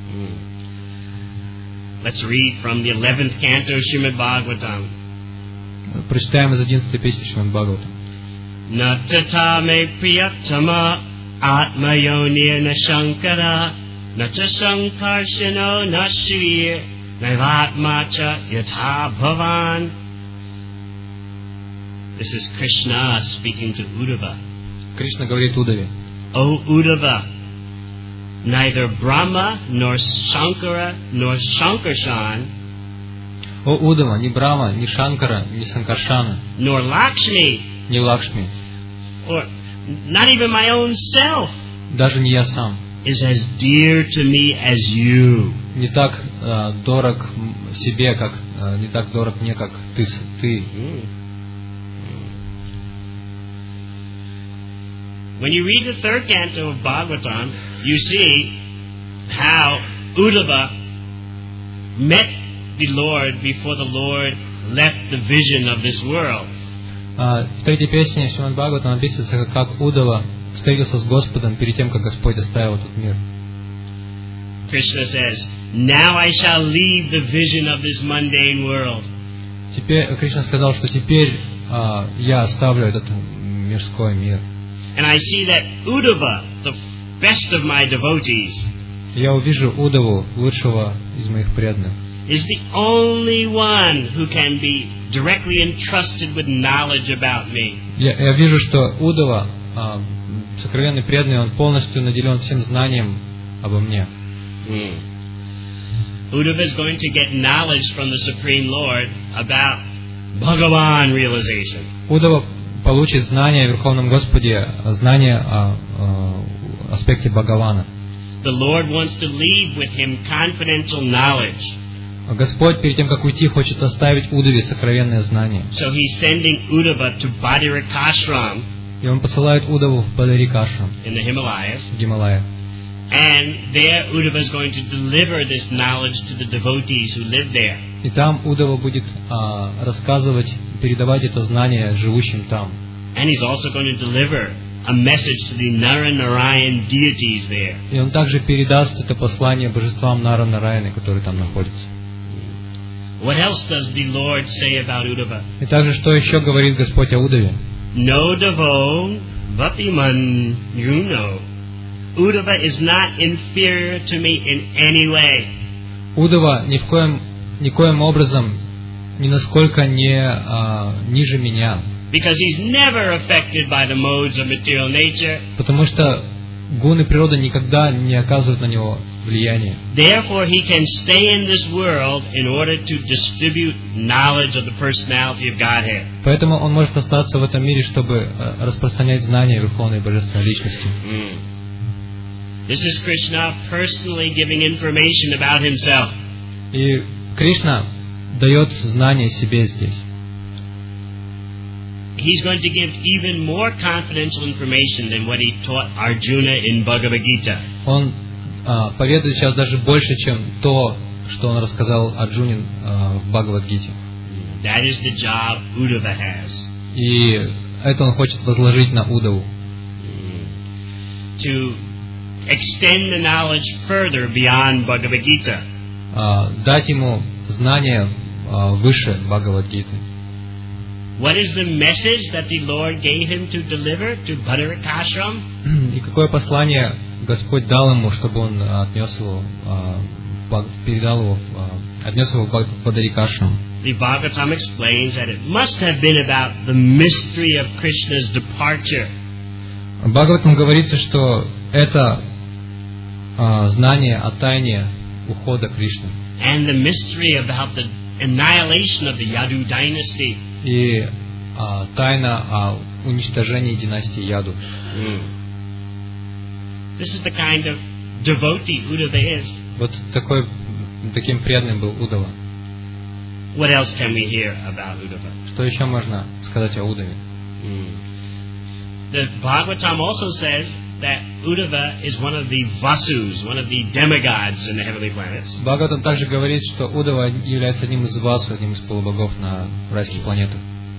Let's read from the eleventh canto of Srimad Bhagavatam. Прочитаем из одиннадцатой песни Шримад Бхагаватам. Natata me priyatama atma yonir na shankara nata sankarshino na shrir naivatmacha yatha bhavan. This is Krishna speaking to Uddhava. Кришна говорит Удаве. O Uddhava, neither Brahma nor Shankara nor Shankarshan, О Удава, ни Брахма, ни Шанкара, ни Санкаршана, nor Lakshmi, ни Лакшми, or not even my own self, даже не я сам, is as dear to me as you. не так э, дорог себе, как э, не так дорог мне, как ты. ты. Mm. When you read the third canto of Bhagavatam, you see how Uddhava met the Lord before the Lord left the vision of this world. А, в третьей песне Шримад Бхагаватам описывается, как Удава встретился с Господом перед тем, как Господь оставил этот мир. Krishna says, "Now I shall leave the vision of this mundane world." Теперь Кришна сказал, что теперь а, я оставлю этот мирской мир. And I see that Uddhava, the best of my devotees, Я увижу Удаву, лучшего из моих преданных, is the only one who can be directly entrusted with knowledge about me. Я, я вижу, что Удава, а, сокровенный преданный, он полностью наделен всем знанием обо мне. Hmm. Uddhava is going to get knowledge from the Supreme Lord about Bhagavan realization. Удава получит знания о Верховном Господе, знания о, о аспекте Бхагавана. The Lord wants to leave with him confidential knowledge. Господь перед тем, как уйти, хочет оставить Удаве сокровенное знание. So he's sending Uddhava to Badarikashram И он посылает Удаву в Бадарикашрам, in the Himalayas. в Гималаях. And there Uddhava is going to deliver this knowledge to the devotees who live there. И там Удава будет а, рассказывать, передавать это знание живущим там. And he's also going to deliver a message to the Nara-Narayan deities there. И он также передаст это послание божествам Нара-Нараяны, которые там находятся. What else does the Lord say about Uddhava? И также, что еще говорит Господь о Удаве? No devo vapiman yuno. Uddhava is not inferior to me in any way. Удава ни в коем, никоим образом, ни насколько не а, ниже меня. Because he's never affected by the modes of material nature. Потому что гуны природы никогда не оказывают на него влияния. Therefore, he can stay in this world in order to distribute knowledge of the personality of Godhead. Поэтому он может остаться в этом мире, чтобы распространять знания Верховной Божественной Личности. Mm. This is Krishna personally giving information about himself. И Кришна дает знания о себе здесь. He's going to give even more confidential information than what he taught Arjuna in Bhagavad Gita. Он а, поведает сейчас даже больше, чем то, что он рассказал Арджуне а, в Бхагавад-гите. That is the job Uddhava has. И это он хочет возложить на Удаву. To extend the knowledge further beyond Bhagavad Gita. А, дать ему знания а, выше Бхагавад-гиты. What is the message that the Lord gave him to deliver to Bhadarikashram? И какое послание Господь дал ему, чтобы он отнес его, передал его, отнес его в Бхадарикашрам? The Bhagavatam explains that it must have been about the mystery of Krishna's departure. В Бхагаватам говорится, что это а, знание о тайне ухода Кришны. And the mystery about the annihilation of the Yadu dynasty. И а, тайна о уничтожении династии Яду. Mm. This is the kind of devotee Uddhava is. Вот такой, таким преданным был Удава. What else can we hear about Uddhava? Что еще можно сказать о Удаве? Mm. The Bhagavatam also says that Uddhava is one of the Vasus, one of the demigods in the heavenly planets. Бхагаватам также говорит, что Удава является одним из Васу, одним из полубогов на райских планетах.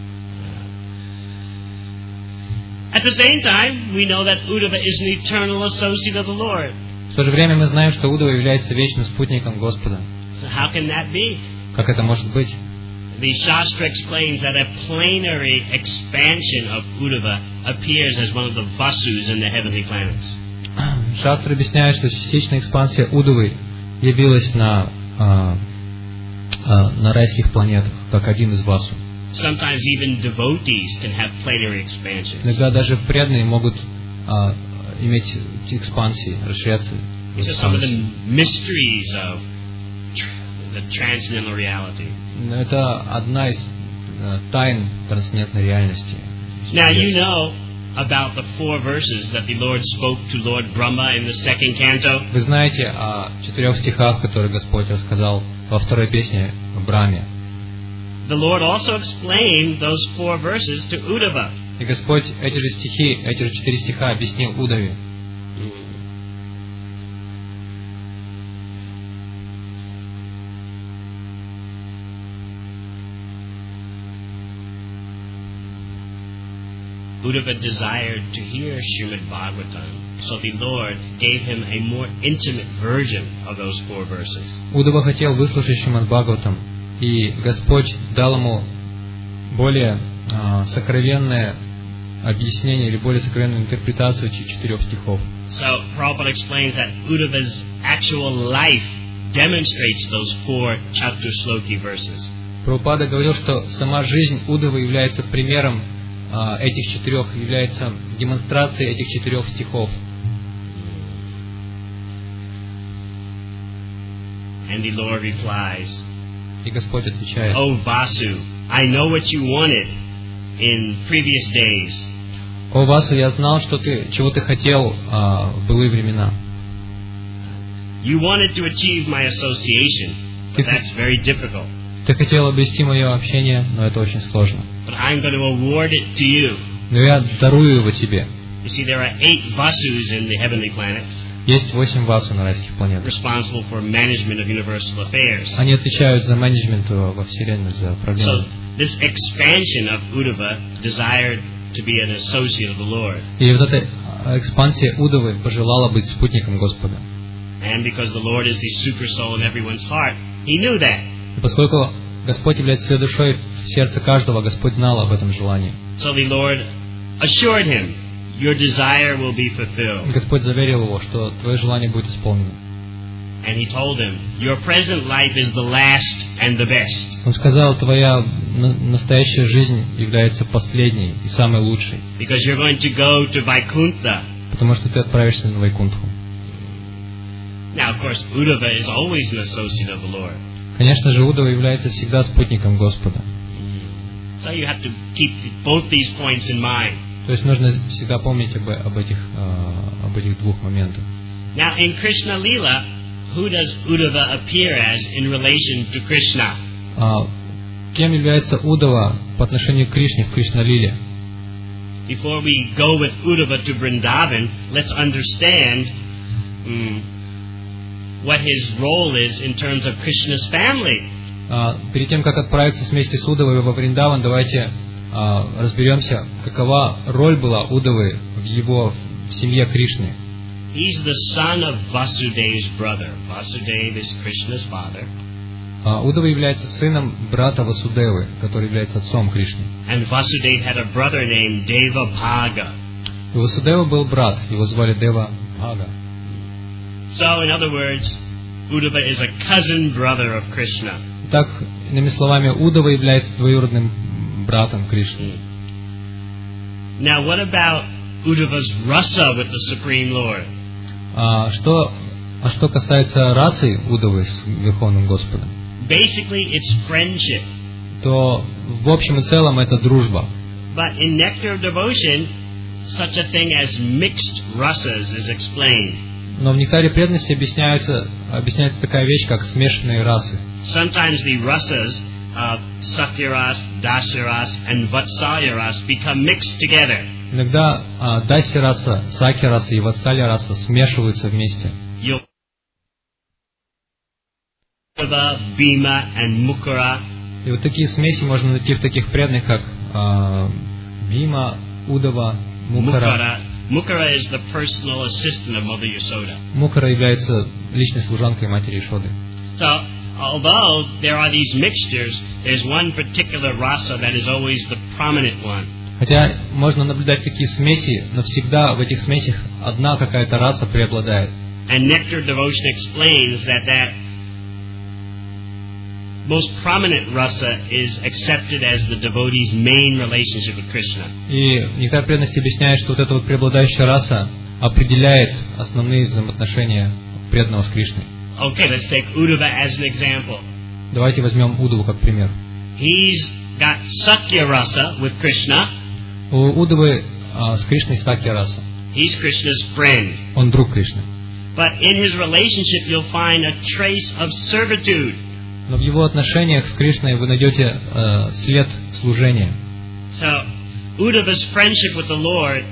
At the same time, we know that Uddhava is an eternal associate of the Lord. В то же время мы знаем, что Удава является вечным спутником Господа. So how can that be? Как это может быть? The Shastra explains that a planetary expansion of Uddhava appears as one of the Vasus in the heavenly planets. Шастра объясняет, что частичная экспансия Удавы явилась на, а, а, на райских планетах, как один из Васу. Sometimes even devotees can have planetary expansions. Иногда даже преданные могут а, иметь экспансии, расширяться. These are some of the mysteries of the transcendental reality. Это одна из тайн трансцендентной реальности. Now you know about the four verses that the Lord spoke to Lord Brahma in the second canto. Вы знаете о четырех стихах, которые Господь рассказал во второй песне Брахме. The Lord also explained those four verses to Uddhava. И Господь эти же стихи, эти же четыре стиха объяснил Удаве. Uddhava desired to hear Srimad Bhagavatam, so the Lord gave him a more intimate version of those four verses. Удава хотел выслушать Шримад Бхагаватам, и Господь дал ему более а, сокровенное объяснение или более сокровенную интерпретацию этих четырех стихов. So Prabhupada explains that Uddhava's actual life demonstrates those four Chatusloki verses. Прабхупада говорил, что сама жизнь Удавы является примером а, этих четырех, является демонстрацией этих четырех стихов. And the Lord replies, И Господь отвечает: "O Vasu, I know what you wanted in previous days. О Васу, я знал, что ты, чего ты хотел а, в былые времена. You wanted to achieve my association, but that's very difficult. Ты хотел обрести мое общение, но это очень сложно. But I'm going to award it to you. Но я дарую его тебе. You see, there are eight Vasus in the heavenly planets, Есть восемь Васу на райских планетах. responsible for management of universal affairs. Они отвечают за менеджмент во Вселенной, за So управление. this expansion of Uddhava desired to be an associate of the Lord. И вот эта экспансия Удовы пожелала быть спутником Господа. And because the Lord is the super soul in everyone's heart, he knew that. И поскольку Господь является своей душой в сердце каждого, Господь знал об этом желании. So the Lord assured him, your desire will be fulfilled. Господь заверил его, что твое желание будет исполнено. And he told him, your present life is the last and the best. Он сказал, твоя настоящая жизнь является последней и самой лучшей. Because you're going to go to Vaikuntha. Потому что ты отправишься на Вайкунтху. Now, of course, Uddhava is always an associate of the Lord. Конечно же, Удова является всегда спутником Господа. So you have to keep both these points in mind. То есть нужно всегда помнить об, об, этих, э, об этих двух моментах. Now, in Krishna Lila, who does Uddhava appear as in relation to Krishna? А, кем является Удова по отношению к Кришне в Кришна-лиле? Before we go with Uddhava to Vrindavan, let's understand um, what his role is in terms of Krishna's family. А, перед тем, как отправиться вместе с Удовой во Вриндаван, давайте а, разберемся, какова роль была Удовы в его в семье Кришны. He's the son of Vasudev's brother. Vasudeva is Krishna's father. А, Удова является сыном брата Васудевы, который является отцом Кришны. And Vasudeva had a brother named Devabhaga. У Васудева был брат, его звали Дева Бхага. So, in other words, Uddhava is a cousin brother of Krishna. Итак, иными словами, Удова является двоюродным братом Кришны. Now, what about Uddhava's rasa with the Supreme Lord? А что, а что касается расы Удовы с Верховным Господом, Basically, it's friendship. то в общем и целом это дружба. But in Nectar of Devotion, such a thing as mixed rasas is explained. Но в Нектаре преданности объясняется, объясняется такая вещь, как смешанные расы. Sometimes the rasas of Sakyaras, Dasyaras, and Vatsalyaras become mixed together. Иногда а, Даси раса, Саки раса и Ватсали раса смешиваются вместе. You'll Bhima and Mukara. И вот такие смеси можно найти в таких преданных, как а, Бима, Удова, Мукара. Mukara. Mukara is the personal assistant of Mother Yasoda. Мукара является личной служанкой матери Ишоды. So, although there are these mixtures, there's one particular rasa that is always the prominent one. Хотя можно наблюдать такие смеси, но всегда в этих смесях одна какая-то раса преобладает. And Nectar Devotion explains that that most prominent rasa is accepted as the devotee's main relationship with Krishna. И Нектар преданности объясняет, что вот эта вот преобладающая раса определяет основные взаимоотношения преданного с Кришной. Okay, let's take Uddhava as an example. Давайте возьмем Удову как пример. He's got Sakya rasa with Krishna. У Удовы а, с Кришной Сакья раса. He's Krishna's friend. Он друг Кришны. But in his relationship you'll find a trace of servitude. Но в его отношениях с Кришной вы найдете э, след служения. So, Uddhava's friendship with the Lord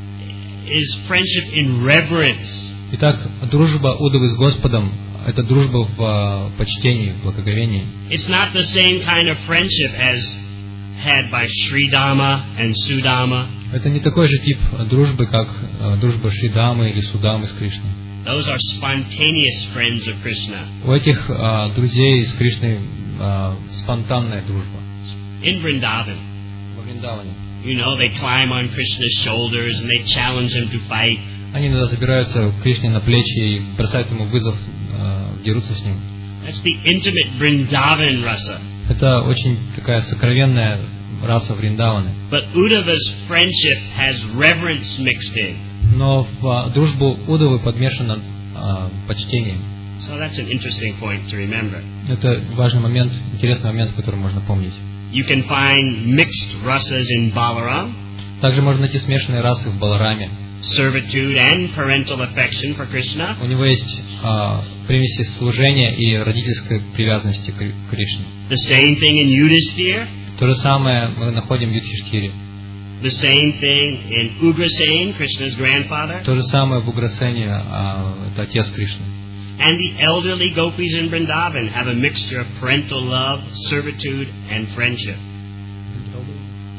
is friendship in reverence. Итак, дружба Удовы с Господом – это дружба в э, почтении, в благоговении. It's not the same kind of friendship as had by Sridama and Sudama. Это не такой же тип дружбы, как э, дружба Шридамы или Судамы с Кришной. Those are spontaneous friends of Krishna. У этих э, друзей с Кришной э, спонтанная дружба. In Vrindavan, Во Вриндаване. you know, they climb on Krishna's shoulders and they challenge him to fight. Они иногда забираются к Кришне на плечи и бросают ему вызов, э, дерутся с ним. That's the intimate Vrindavan rasa. Это очень такая сокровенная раса Вриндаваны. But Uddhava's friendship has reverence mixed in. Но в а, дружбу Удовы подмешано а, почтение. So that's an interesting point to remember. Это важный момент, интересный момент, который можно помнить. You can find mixed rasas in Balaram, Также можно найти смешанные расы в Балараме. servitude and parental affection for Krishna. У него есть а, примеси служения и родительской привязанности к Кришне. The same thing in Yudhisthira. То же самое мы находим в Юдхиштхире. The same thing in Ugrasen, Krishna's grandfather. То же самое в Уграсене, а, это отец Кришны. And the elderly gopis in Vrindavan have a mixture of parental love, servitude, and friendship.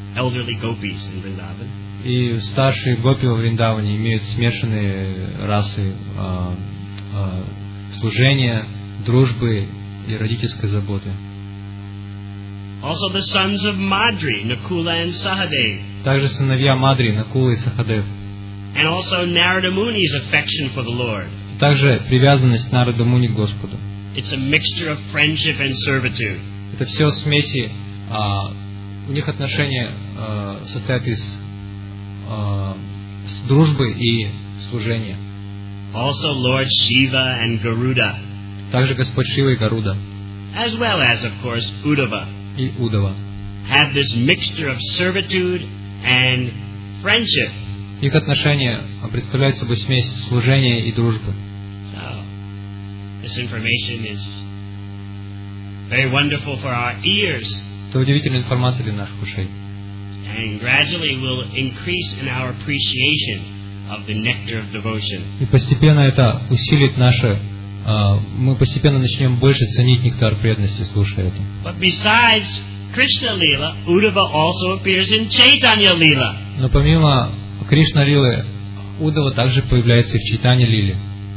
elderly gopis in Vrindavan. И старшие гопи во Вриндаване имеют смешанные расы а, а, служения, дружбы и родительской заботы. Also the sons of Madri, Nakula and Sahadev. Также сыновья Мадри, Накула и Сахадев. And also Narada Muni's affection for the Lord. Также привязанность Нарада Муни к Господу. It's a mixture of friendship and servitude. Это все смеси. А, у них отношения а, состоят из а, с дружбы и служения. Also Lord Shiva and Garuda. Также Господь Шива и Гаруда. As well as, of course, Uddhava. И Удава. Have this mixture of servitude and friendship. Их отношения представляют собой смесь служения и дружбы. So, this information is very wonderful for our ears. Это удивительная информация для наших ушей. And gradually will increase in our appreciation of the nectar of devotion. И постепенно это усилит наше, а, мы постепенно начнем больше ценить нектар преданности, слушая это. But besides Krishna Lila, Uddhava also appears in Chaitanya Lila. Но помимо Кришна Лилы, Удава также появляется и в Чайтанья Лиле.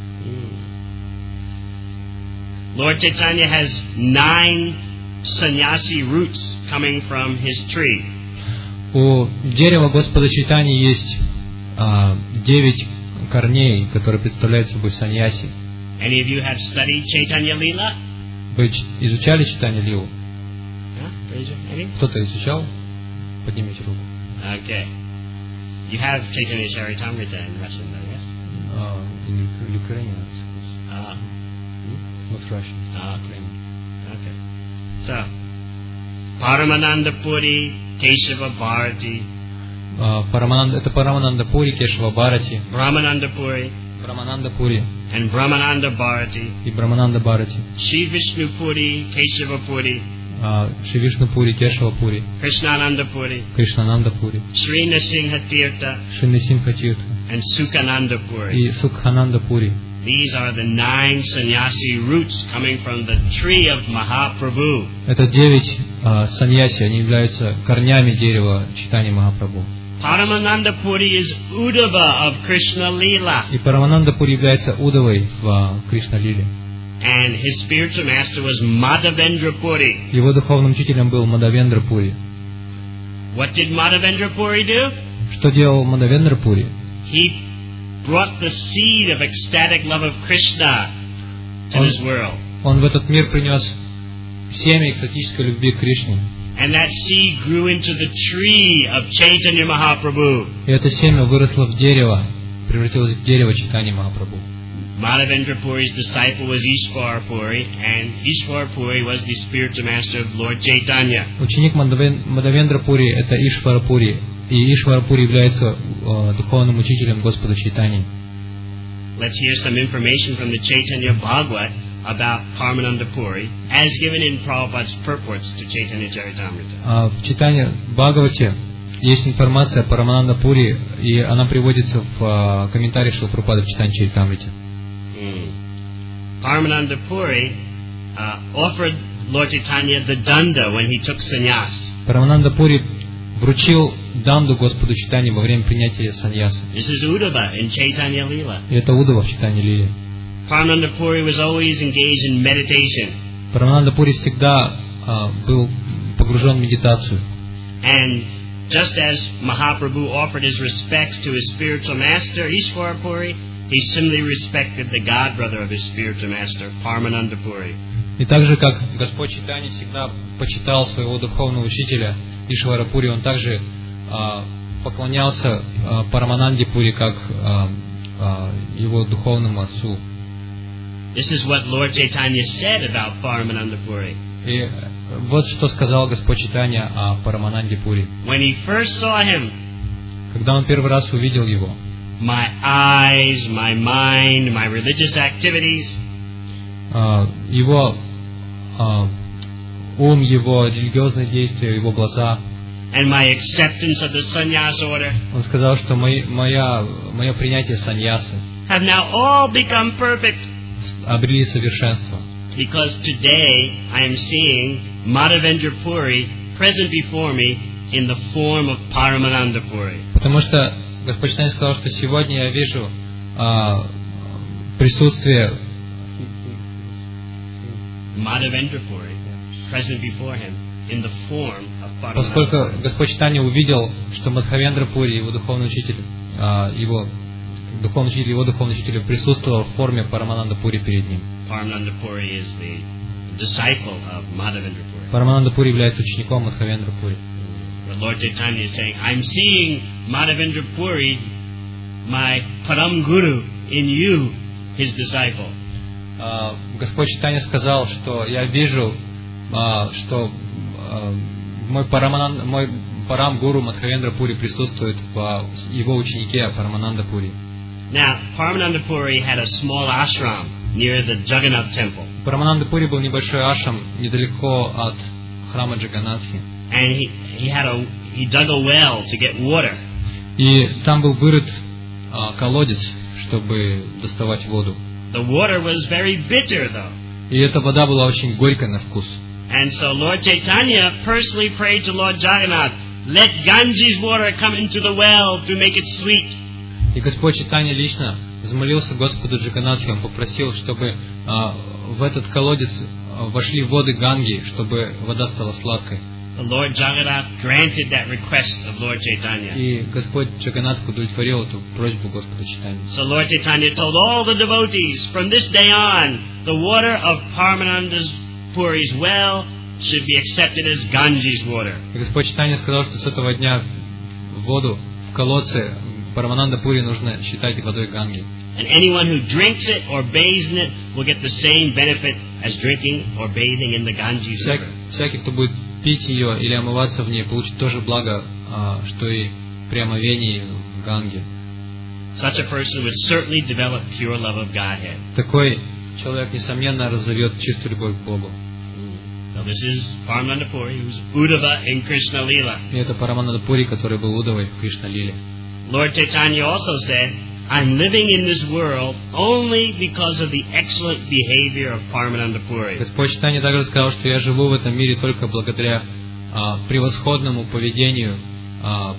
Lord Chaitanya has nine sannyasi roots coming from his tree. У дерева Господа Чайтаньи есть а, девять корней, которые представляют собой саньяси. Any of you have studied Chaitanya Lila? Вы ч- изучали Чайтанья Лилу? Huh? Raise your- any? Кто-то изучал? Поднимите руку. Okay. You have Chaitanya Charitamrita in Russian, though, yes? А, in Ukrainian, I suppose. Ah, Not Russian. ah, Ukrainian. okay. So, Paramananda Puri, Keshava Bharati, А, Парамананда- это Парамананда Пури, Кешава Бхарати, Brahmananda Puri, Брамананда Пури and Brahmananda Bharati, и Брамананда Бхарати, Shri Vishnu Puri, Keshava Puri, а, Шри Вишну Пури, Кешава Пури, Krishnananda Puri, Кришнананда Пури, Sri Nasingha Tirtha, Шинни Симха Тиртха and Sukhananda Puri. и Сукхананда Пури. These are the nine sannyasi roots coming from the tree of Mahaprabhu. Это девять а, саньяси, они являются корнями дерева Чайтаньи Махапрабху. Paramananda Puri is Uddhava of Krishna Lila, И Парамананда Пури является Удавой в а, Кришна Лиле. and his spiritual master was Madhavendra Puri. Его духовным учителем был Мадавендра Пури. What did Madhavendra Puri do? Что делал Мадавендра Пури? He brought the seed of ecstatic love of Krishna to Он- this world. Он в этот мир принес семя экстатической любви к Кришне. And that seed grew into the tree of Chaitanya Mahaprabhu. И это семя выросло в дерево, превратилось в дерево Чайтаньи Махапрабху. Madhavendra Puri's disciple was Ishwar Puri, and Ishwar Puri was the spiritual master of Lord Chaitanya. Ученик Мадавен- Мадавендра Пури – это Ишвара Пури. И Ишвара Пури является э, духовным учителем Господа Чайтаньи. Let's hear some information from the Chaitanya Bhagavat about Paramananda Puri, as given in Prabhupada's purports to Chaitanya Charitamrita. А в Чайтанье Бхагавате есть информация о Парамананда Пури, и она приводится в э, комментариях Шрила Прабхупады в Чайтанье Чаритамрите. Hmm. Paramananda Puri uh, offered Lord Chaitanya the danda when he took sannyas. Парамананда Пури вручил данду Господу Чайтаньи во время принятия саньяса. This is Uddhava in Chaitanya Lila. И это Удава в Чайтанье Лиле. Paramananda Puri was always engaged in meditation. Парамананда Пури всегда а, был погружен в медитацию. And just as Mahaprabhu offered his respects to his spiritual master, Ishwar Puri, he similarly respected the god brother of his spiritual master, Paramananda Puri. И так же, как Господь Чайтанья всегда почитал своего духовного учителя Ишвара Пури, он также а, поклонялся а, Парамананде Пури как а, а, его духовному отцу. This is what Lord Chaitanya said about Paramananda Puri. И вот что сказал Господь Чайтанья о Парамананде Пури. When he first saw him, Когда он первый раз увидел его, my eyes, my mind, my religious activities, а, его а, ум, его религиозные действия, его глаза, and my acceptance of the sannyas order он сказал, что мои, моя, мое принятие саньясы have now all become perfect. обрели совершенство. Because today I am seeing Madhavendra Puri present before me in the form of Paramananda Puri. Потому что Господь Чайтанья сказал, что сегодня я вижу а, присутствие Madhavendra Puri, present before him in the form of Paramananda. Поскольку Господь Чайтанья увидел, что Мадхавендра Пури, его духовный учитель, а, его духовный учитель, его духовный учитель присутствовал в форме Парамананда Пури перед ним. Paramananda Puri is the disciple of Madhavendra Puri. Парамананда Пури является учеником Мадхавендра Пури. The Lord Chaitanya is saying, I'm seeing Madhavendra Puri, my Param Guru, in you, his disciple. А, Господь Чайтанья сказал, что я вижу, а, что а, мой Парамананда, мой Парам Гуру Мадхавендра Пури присутствует в его ученике Парамананда Пури. Now, Paramananda Puri had a small ashram near the Jagannath temple. Парамананда Пури был небольшой ашрам недалеко от храма Джаганнатхи. And he, he had a he dug a well to get water. И там был вырыт а, колодец, чтобы доставать воду. The water was very bitter, though. И эта вода была очень горькая на вкус. And so Lord Chaitanya personally prayed to Lord Jagannath, let Ganges water come into the well to make it sweet. И Господь Чайтанья лично взмолился Господу Джаганнатхе, он попросил, чтобы а, в этот колодец вошли воды Ганги, чтобы вода стала сладкой. The Lord Jagannath granted that request of Lord Chaitanya. И Господь Джаганнатх удовлетворил эту просьбу Господа Чайтаньи. So Lord Chaitanya told all the devotees, from this day on, the water of Paramananda Puri's well should be accepted as Ganges water. И Господь Чайтанья сказал, что с этого дня воду в колодце Парамананда Пури нужно считать водой Ганги. And anyone who drinks it or bathes in it will get the same benefit as drinking or bathing in the Ganges Всяк, river. всякий, кто будет пить ее или омываться в ней, получит то же благо, а, что и при омовении в Ганге. Such a person would certainly develop pure love of Godhead. Такой человек, несомненно, разовьет чистую любовь к Богу. So this is Paramananda Puri, who's Uddhava in Krishna Lila. И это Парамананда Пури, который был Удавой в Кришна-лиле. Lord Chaitanya also said, I'm living in this world only because of the excellent behavior of Paramananda Puri. Господь Чайтанья также сказал, что я живу в этом мире только благодаря а, превосходному поведению а,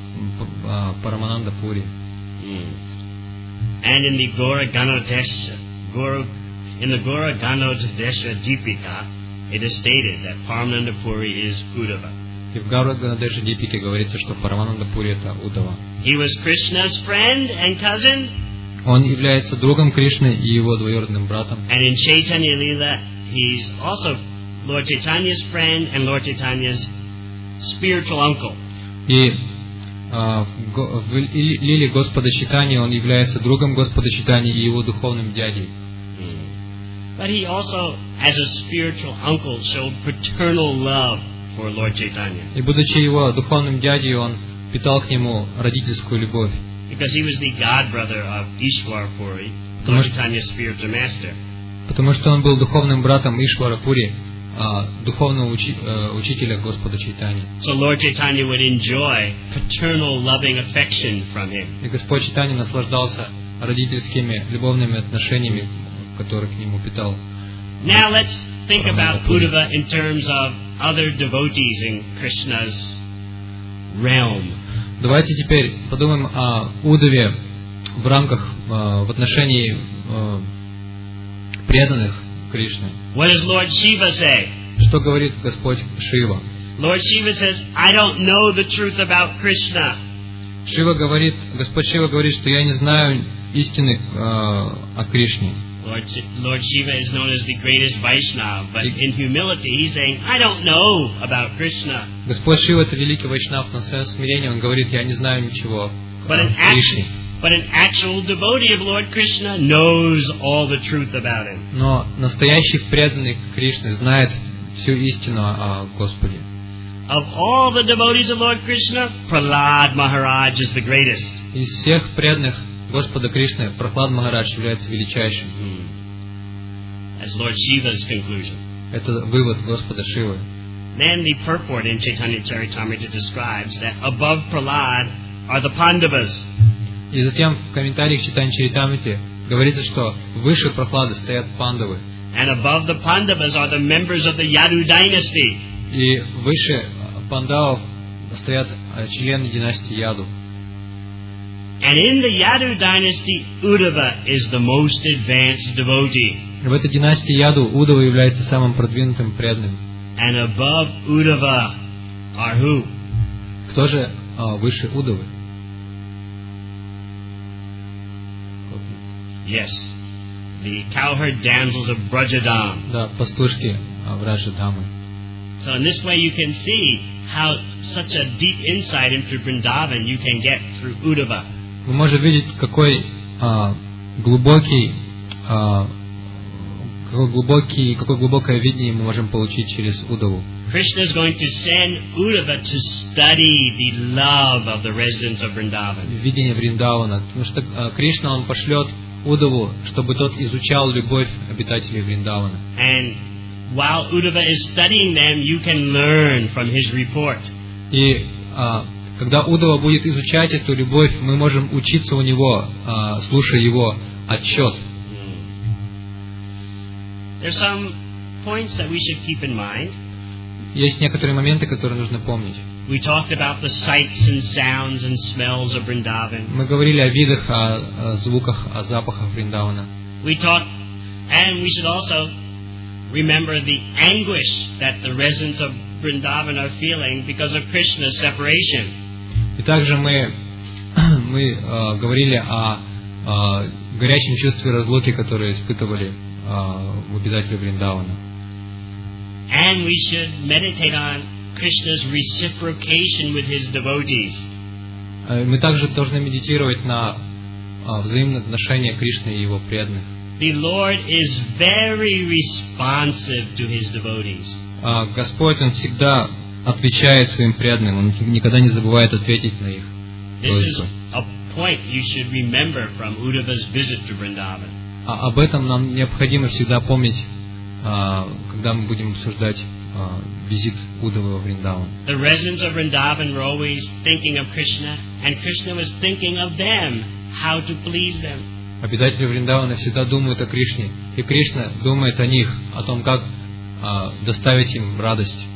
а, Парамананда Пури. Mm. And in the Gora Ganodesha, Gora, in the Gora Ganodesha Deepika, it is stated that Paramananda Puri is Uddhava. И в Гаура Ганодеша Дипике говорится, что Парамананда Пури это Удава. He was Krishna's friend and cousin. Он является другом Кришны и его двоюродным братом. And in Chaitanya Lila, he's also Lord Chaitanya's friend and Lord Chaitanya's spiritual uncle. И а, в, го- в Ли- Лиле Господа Чайтаньи он является другом Господа Чайтаньи и его духовным дядей. But he also, as a spiritual uncle, showed paternal love for Lord Chaitanya. И будучи его духовным дядей, он питал к нему родительскую любовь. Because he was the godbrother of Ishwar Puri, Потому Lord что- Chaitanya's spiritual master. Потому что он был духовным братом Ишвара Пури, а, духовного учи- э, учителя Господа Чайтаньи. So Lord Chaitanya would enjoy paternal loving affection from him. И Господь Чайтанья наслаждался родительскими любовными отношениями, которые к нему питал. Now let's think about Paramananda Puri. Uddhava in terms of other devotees in Krishna's realm. Давайте теперь подумаем о Удаве в рамках, э, в отношении э, преданных Кришны. What does Lord Shiva say? Что говорит Господь Шива? Lord Shiva says, I don't know the truth about Krishna. Шива говорит, Господь Шива говорит, что я не знаю истины э, о Кришне. Lord, Lord Shiva is known as the greatest Vaishnava, but in humility he's saying, I don't know about Krishna. Господь Шива это великий вайшнав, но в своем смирении он говорит, я не знаю ничего But an, о Кришне. act, but an actual devotee of Lord Krishna knows all the truth about him. Но настоящий преданный Кришны знает всю истину о Господе. Of all the devotees of Lord Krishna, Prahlad Maharaj is the greatest. Из всех преданных Господа Кришны Прахлад Махарадж является величайшим. As Lord Shiva's conclusion. Это вывод Господа Шивы. Then the purport in Chaitanya Charitamrita describes that above Prahlad are the Pandavas. И затем в комментариях Чайтанья Чаритамрити говорится, что выше Прахлады стоят пандавы. And above the Pandavas are the members of the Yadu dynasty. И выше пандавов стоят члены династии Яду. And in the Yadu dynasty, Uddhava is the most advanced devotee. В этой династии Яду Удава является самым продвинутым преданным. And above Uddhava are who? Кто же а, выше Удавы? Yes, the cowherd damsels of Brajadam. Да, пастушки Враджадамы. So in this way you can see how such a deep insight into Vrindavan you can get through Uddhava. Мы можем видеть, какой а, глубокий, а, какой глубокий, какое глубокое видение мы можем получить через Удаву. Krishna is going to send Uddhava to study the love of the residents of Vrindavan. Видение Вриндавана, потому что а, Кришна он пошлет Удаву, чтобы тот изучал любовь обитателей Вриндавана. And while Uddhava is studying them, you can learn from his report. И а, когда Удава будет изучать эту любовь, мы можем учиться у него, а, слушая его отчет. There's some points that we should keep in mind. Есть некоторые моменты, которые нужно помнить. We talked about the sights and sounds and smells of Vrindavan. Мы говорили о видах, о, о звуках, о запахах Вриндавана. We talked, and we should also remember the anguish that the residents of Vrindavan are feeling because of Krishna's separation. И также мы, мы э, говорили о, о горячем чувстве разлуки, которое испытывали э, обитатели Вриндавана. And we should meditate on Krishna's reciprocation with his devotees. Мы также должны медитировать на э, взаимные отношения Кришны и его преданных. The Lord is very responsive to his devotees. Э, Господь, Он всегда отвечает своим преданным, Он никогда не забывает ответить на их просьбы. A point you should remember from Uddhava's visit to Vrindavan. А об этом нам необходимо всегда помнить, когда мы будем обсуждать визит Удавы во Вриндаван. The residents of Vrindavan were always thinking of Krishna, and Krishna was thinking of them, how to please them. Обитатели Вриндавана всегда думают о Кришне, и Кришна думает о них, о том, как доставить им радость.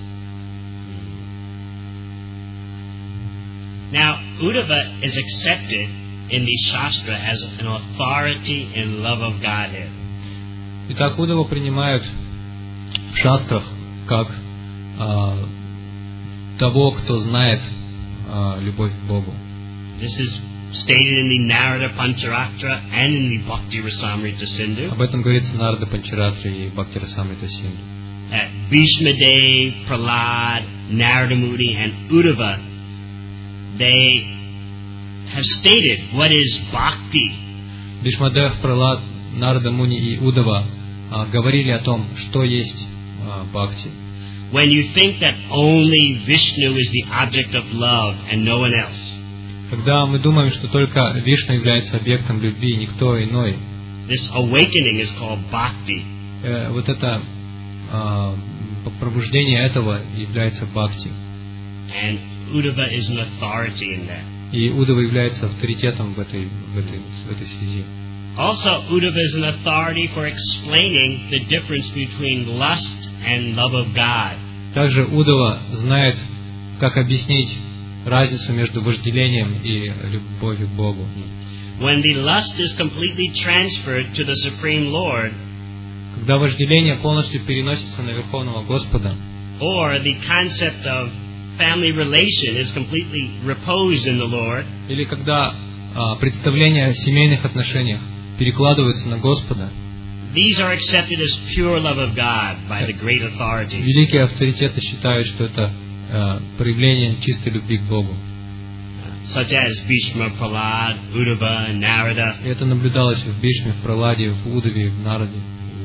Now, Uddhava is accepted in the Shastra as an authority in love of Godhead. Итак, Удаву принимают в шастрах как а, того, кто знает а, любовь к Богу. This is stated in the Narada Pancharatra and in the Bhakti Rasamrita Sindhu. Об этом говорится в Нарада Панчаратре и Бхакти Расамрита Синду. That Bhishma Dev, Prahlad, Narada Muni, and Uddhava, they have stated what is bhakti. Бхишмадев, Пралад, Нарада Муни и Удава а, говорили о том, что есть а, бхакти. When you think that only Vishnu is the object of love and no one else. Когда мы думаем, что только Вишну является объектом любви, никто иной. This awakening is called bhakti. Э, вот это а, пробуждение этого является бхакти. And Uddhava is an authority in that. И Удава является авторитетом в этой, в этой, в этой связи. Also, Uddhava is an authority for explaining the difference between lust and love of God. Также Удава знает, как объяснить разницу между вожделением и любовью к Богу. When the lust is completely transferred to the Supreme Lord, когда вожделение полностью переносится на Верховного Господа, or the concept of family relation is completely reposed in the Lord, или когда а, представления о семейных отношениях перекладываются на Господа, these are accepted as pure love of God by the great authorities. Великие авторитеты считают, что это а, проявление чистой любви к Богу. Such as Bhishma, Prahlad, Uddhava, and Narada. И это наблюдалось в Бхишме, в Праладе, в Удаве, в Нараде.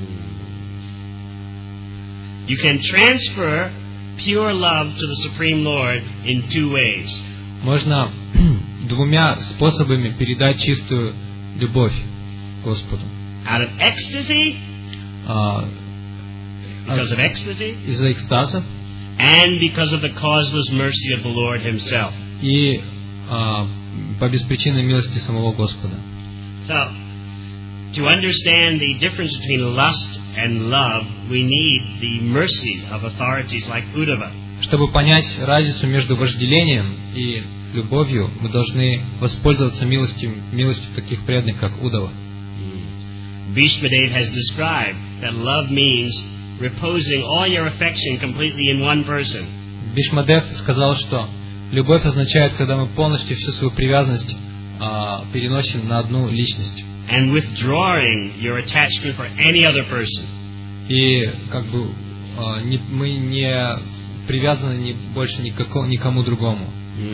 You can transfer pure love to the Supreme Lord in two ways. Можно двумя способами передать чистую любовь Господу. Out of ecstasy, А, because of ecstasy, из-за экстаза and because of the causeless mercy of the Lord Himself. и а, по беспричинной милости самого Господа. So, to understand the difference between lust and love, we need the mercy of authorities like Uddhava. чтобы понять разницу между вожделением и любовью, мы должны воспользоваться милостью, милостью таких преданных, как Удава. Bhishmadev has described that love means reposing all your affection completely in one person. Бишмадев сказал, что любовь означает, когда мы полностью всю свою привязанность а, переносим на одну личность. And withdrawing your attachment for any other person. И как бы а, не, мы не привязаны ни, больше никако, никому другому.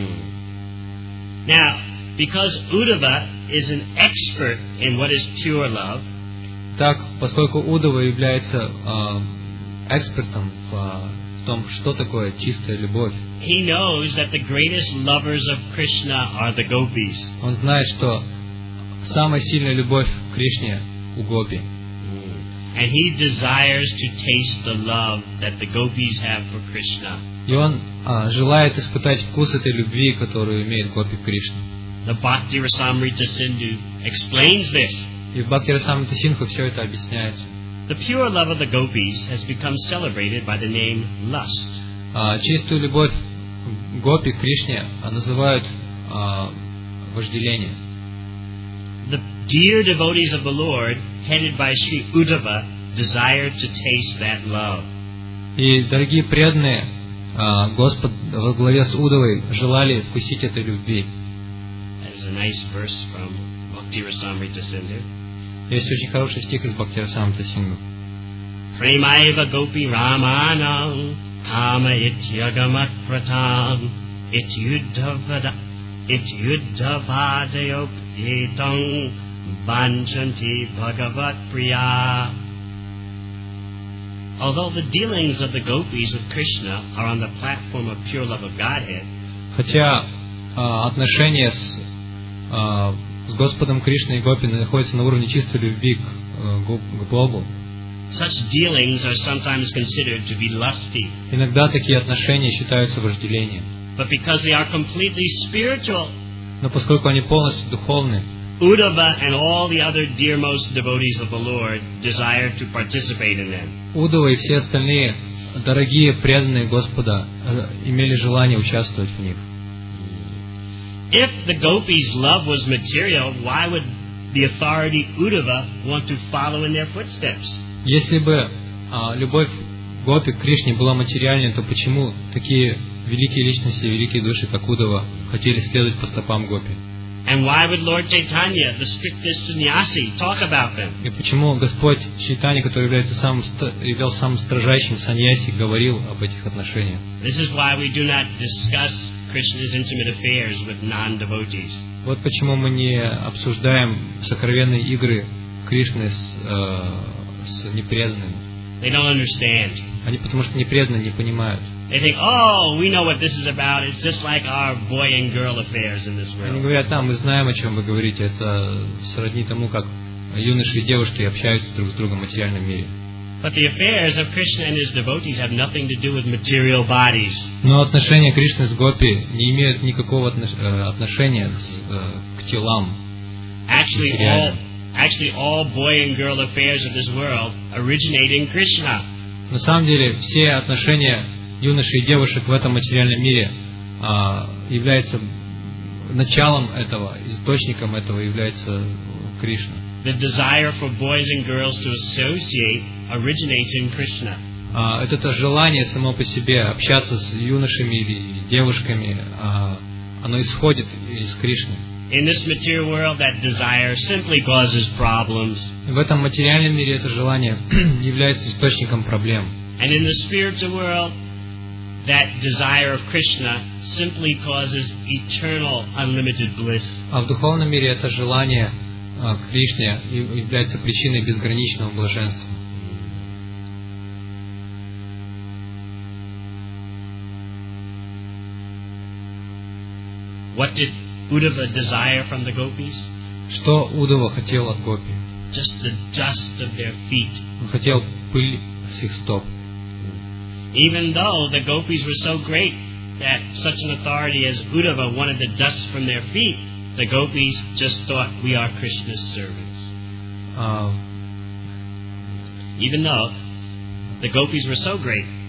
Mm. Now, because Uddhava is an expert in what is pure love, так, поскольку Удава является а, экспертом в, в том, что такое чистая любовь, he knows that the greatest lovers of Krishna are the gopis. Он знает, что самая сильная любовь к Кришне у гопи. And he desires to taste the love that the gopis have for Krishna. И он а, желает испытать вкус этой любви, которую имеет гопи к Кришне. The Bhakti Rasamrita Sindhu explains this. И в Бхакти Расамрита Синдху все это объясняется. The pure love of the gopis has become celebrated by the name lust. А, чистую любовь гопи к Кришне называют а, вожделением. The dear devotees of the Lord, headed by Sri Uddhava, desire to taste that love. И дорогие преданные, а, Господь во главе с Удавой желали вкусить этой любви. That is a nice verse from Bhakti Rasamrita Sindhu. Есть очень хороший стих из Бхакти Расамрита Синдху. Premaiva gopi ramanam kama ityagamat pratam ityuddhavada ityuddhavadayok etang vanchanti bhagavat priya. Although the dealings of the gopis with Krishna are on the platform of pure love of Godhead, хотя а, отношения с, а, с Господом Кришной и Гопи находятся на уровне чистой любви к, к Богу, such dealings are sometimes considered to be lusty. иногда такие отношения считаются вожделением. But because they are completely spiritual, но поскольку они полностью духовны, Uddhava and all the other dearmost devotees of the Lord desire to participate in them. Удава и все остальные дорогие преданные Господа имели желание участвовать в них. If the gopis' love was material, why would the authority Uddhava want to follow in their footsteps? Если бы а, любовь гопи к Кришне была материальной, то почему такие великие личности, великие души, как Удава, хотели следовать по стопам гопи? And why would Lord Chaitanya, the strictest sannyasi, talk about them? И почему Господь Чайтанья, который является самым, являлся самым строжайшим саньяси, говорил об этих отношениях? This is why we do not discuss Krishna's intimate affairs with non-devotees. Вот почему мы не обсуждаем сокровенные игры Кришны с, э, с непреданными. They don't understand. Они потому что непреданные не понимают. They think, oh, we know what this is about. It's just like our boy and girl affairs in this Они world. говорят, да, мы знаем, о чем вы говорите. Это сродни тому, как юноши и девушки общаются друг с другом в материальном мире. But the affairs of Krishna and his devotees have nothing to do with material bodies. Но отношения Кришны с Гопи не имеют никакого отношения с, к телам. Actually, all, actually, all boy and girl affairs of this world originate in Krishna. На самом деле, все отношения юношей и девушек в этом материальном мире а, являются началом этого, источником этого является Кришна. The desire for boys and girls to associate originates in Krishna. А, это желание само по себе общаться с юношами или девушками, а, оно исходит из Кришны. In this material world, that desire simply causes problems. В этом материальном мире это желание является источником проблем. And in the spiritual world, that desire of Krishna simply causes eternal, unlimited bliss. А в духовном мире это желание а, к Кришне является причиной безграничного блаженства. What did Uddhava desire from the gopis? Что Удава хотел от Гопи? Just the dust of their feet. Он хотел пыль с их стоп. Even though the gopis were so great that such an authority as Uddhava wanted the dust from their feet, the gopis just thought, we are Krishna's servants. А, Even though the gopis were so great.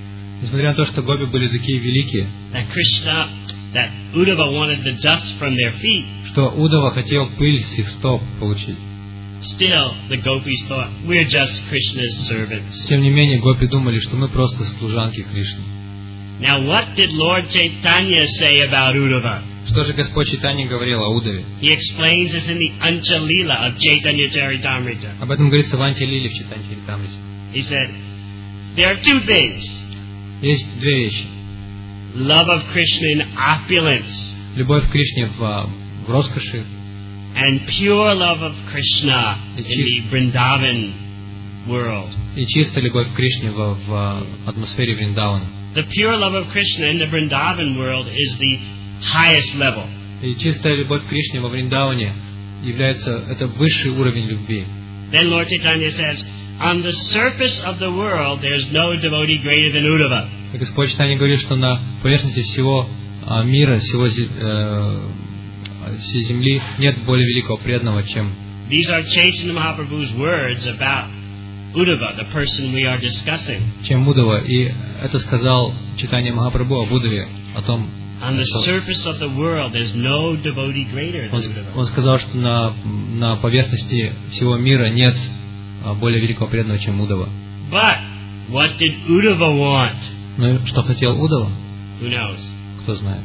Несмотря на то, что гопи были такие великие, that Krishna, that Uddhava wanted the dust from their feet, что Удава хотел пыль с их стоп получить. still the gopis thought, we're just Krishna's servants. Тем не менее, гопи думали, что мы просто служанки Кришны. Now what did Lord Chaitanya say about Uddhava? Что же Господь Чайтанья говорил о Удаве? He explains this in the Ancha Lila of Chaitanya Charitamrita. Об этом говорится в Анти-лиле в Чайтанья Чаритамрите. He said, there are two things. Есть две вещи. Love of Krishna in opulence, Любовь к Кришне в, в роскоши and pure love of Krishna in the Vrindavan world. и чистая любовь к Кришне в, в атмосфере Вриндавана. The pure love of Krishna in the Vrindavan world is the highest level. И чистая любовь к Кришне во Вриндаване является, это высший уровень любви. Then Lord Chaitanya says, on the surface of the world, there's no devotee greater than Uddhava. И Господь Чайтанья говорит, что на поверхности всего а, мира, всего э, всей земли нет более великого преданного, чем... These are Chaitanya Mahaprabhu's words about Uddhava, the person we are discussing. чем Удава. И это сказал Чайтанья Махапрабху об Удаве, о том, On the что surface of the world, there's no devotee greater than он, Uddhava. он сказал, что на, на поверхности всего мира нет а, более великого преданного, чем Удава. But what did Uddhava want? Ну и что хотел Удава? Who knows? Кто знает?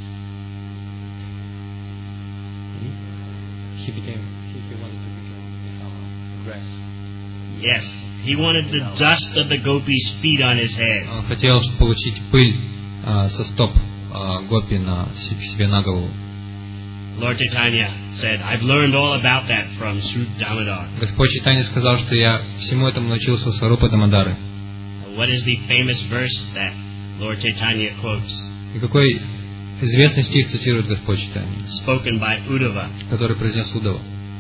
He became, he, he wanted to become grass. Yes, he wanted the dust of the gopis' feet on his head. Он хотел получить пыль а, со стоп а, гопи на се- себе на голову. Lord Chaitanya said, I've learned all about that from Sri Damodar. Господь Чайтанья сказал, что я всему этому научился у Сварупа Дамодары. What is the famous verse that Lord Chaitanya quotes, И какой известный стих цитирует Господь Чайтанья, spoken by Uddhava? который произнес Удава.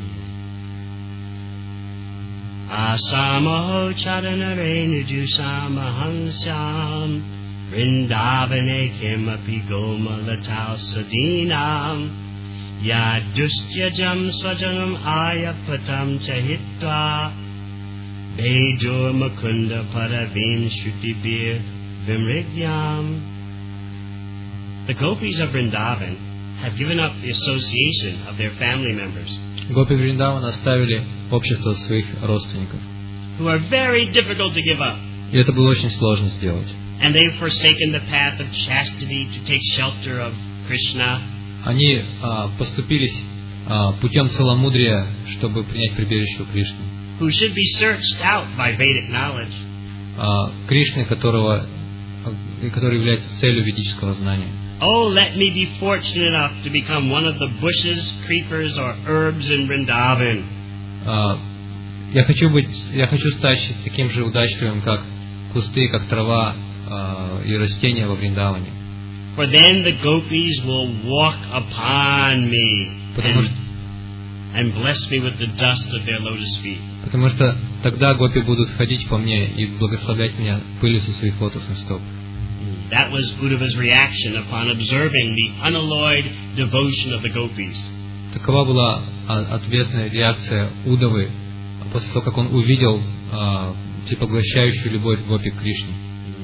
Asamaho charanare nijusamahansyam Vrindavane kimapi goma latau sadinam Yadustyajam swajanam ayapatam chahitva Bejur makunda paravim shrutibir vimrigyam. The gopis of Vrindavan have given up the association of their family members, Гопи Вриндавана оставили общество своих родственников. who are very difficult to give up. И это было очень сложно сделать. And they've forsaken the path of chastity to take shelter of Krishna. Они а, поступились а, путем целомудрия, чтобы принять прибежище у Кришны. Who should be searched out by Vedic knowledge. А, Кришны, которого, а, который является целью ведического знания. Oh, let me be fortunate enough to become one of the bushes, creepers, or herbs in Vrindavan. А, я хочу быть, я хочу стать таким же удачливым, как кусты, как трава а, и растения во Вриндаване. For then the gopis will walk upon me Потому and, что, and bless me with the dust of their lotus feet. потому что тогда гопи будут ходить по мне и благословлять меня пылью со своих лотосных стоп. That was Uddhava's reaction upon observing the unalloyed devotion of the gopis. Такова была а, ответная реакция Удавы после того, как он увидел а, всепоглощающую любовь гопи к Кришне.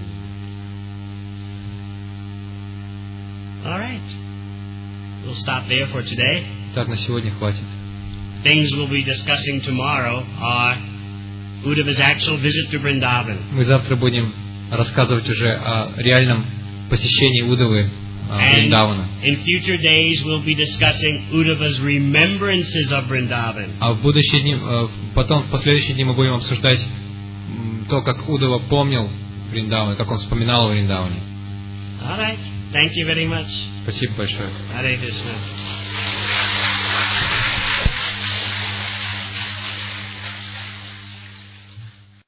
All right. We'll stop there for today. Так, на сегодня хватит. Things we'll be discussing tomorrow are Uddhava's actual visit to Vrindavan. Мы завтра будем рассказывать уже о реальном посещении Удавы а, Вриндавана. In future days, we'll be discussing Uddhava's remembrances of Vrindavan. А в будущие дни, а, потом в последующие дни мы будем обсуждать м, то, как Удава помнил Вриндаван, как он вспоминал о Вриндаване. All right. Thank you very much. Спасибо большое. Hare Krishna.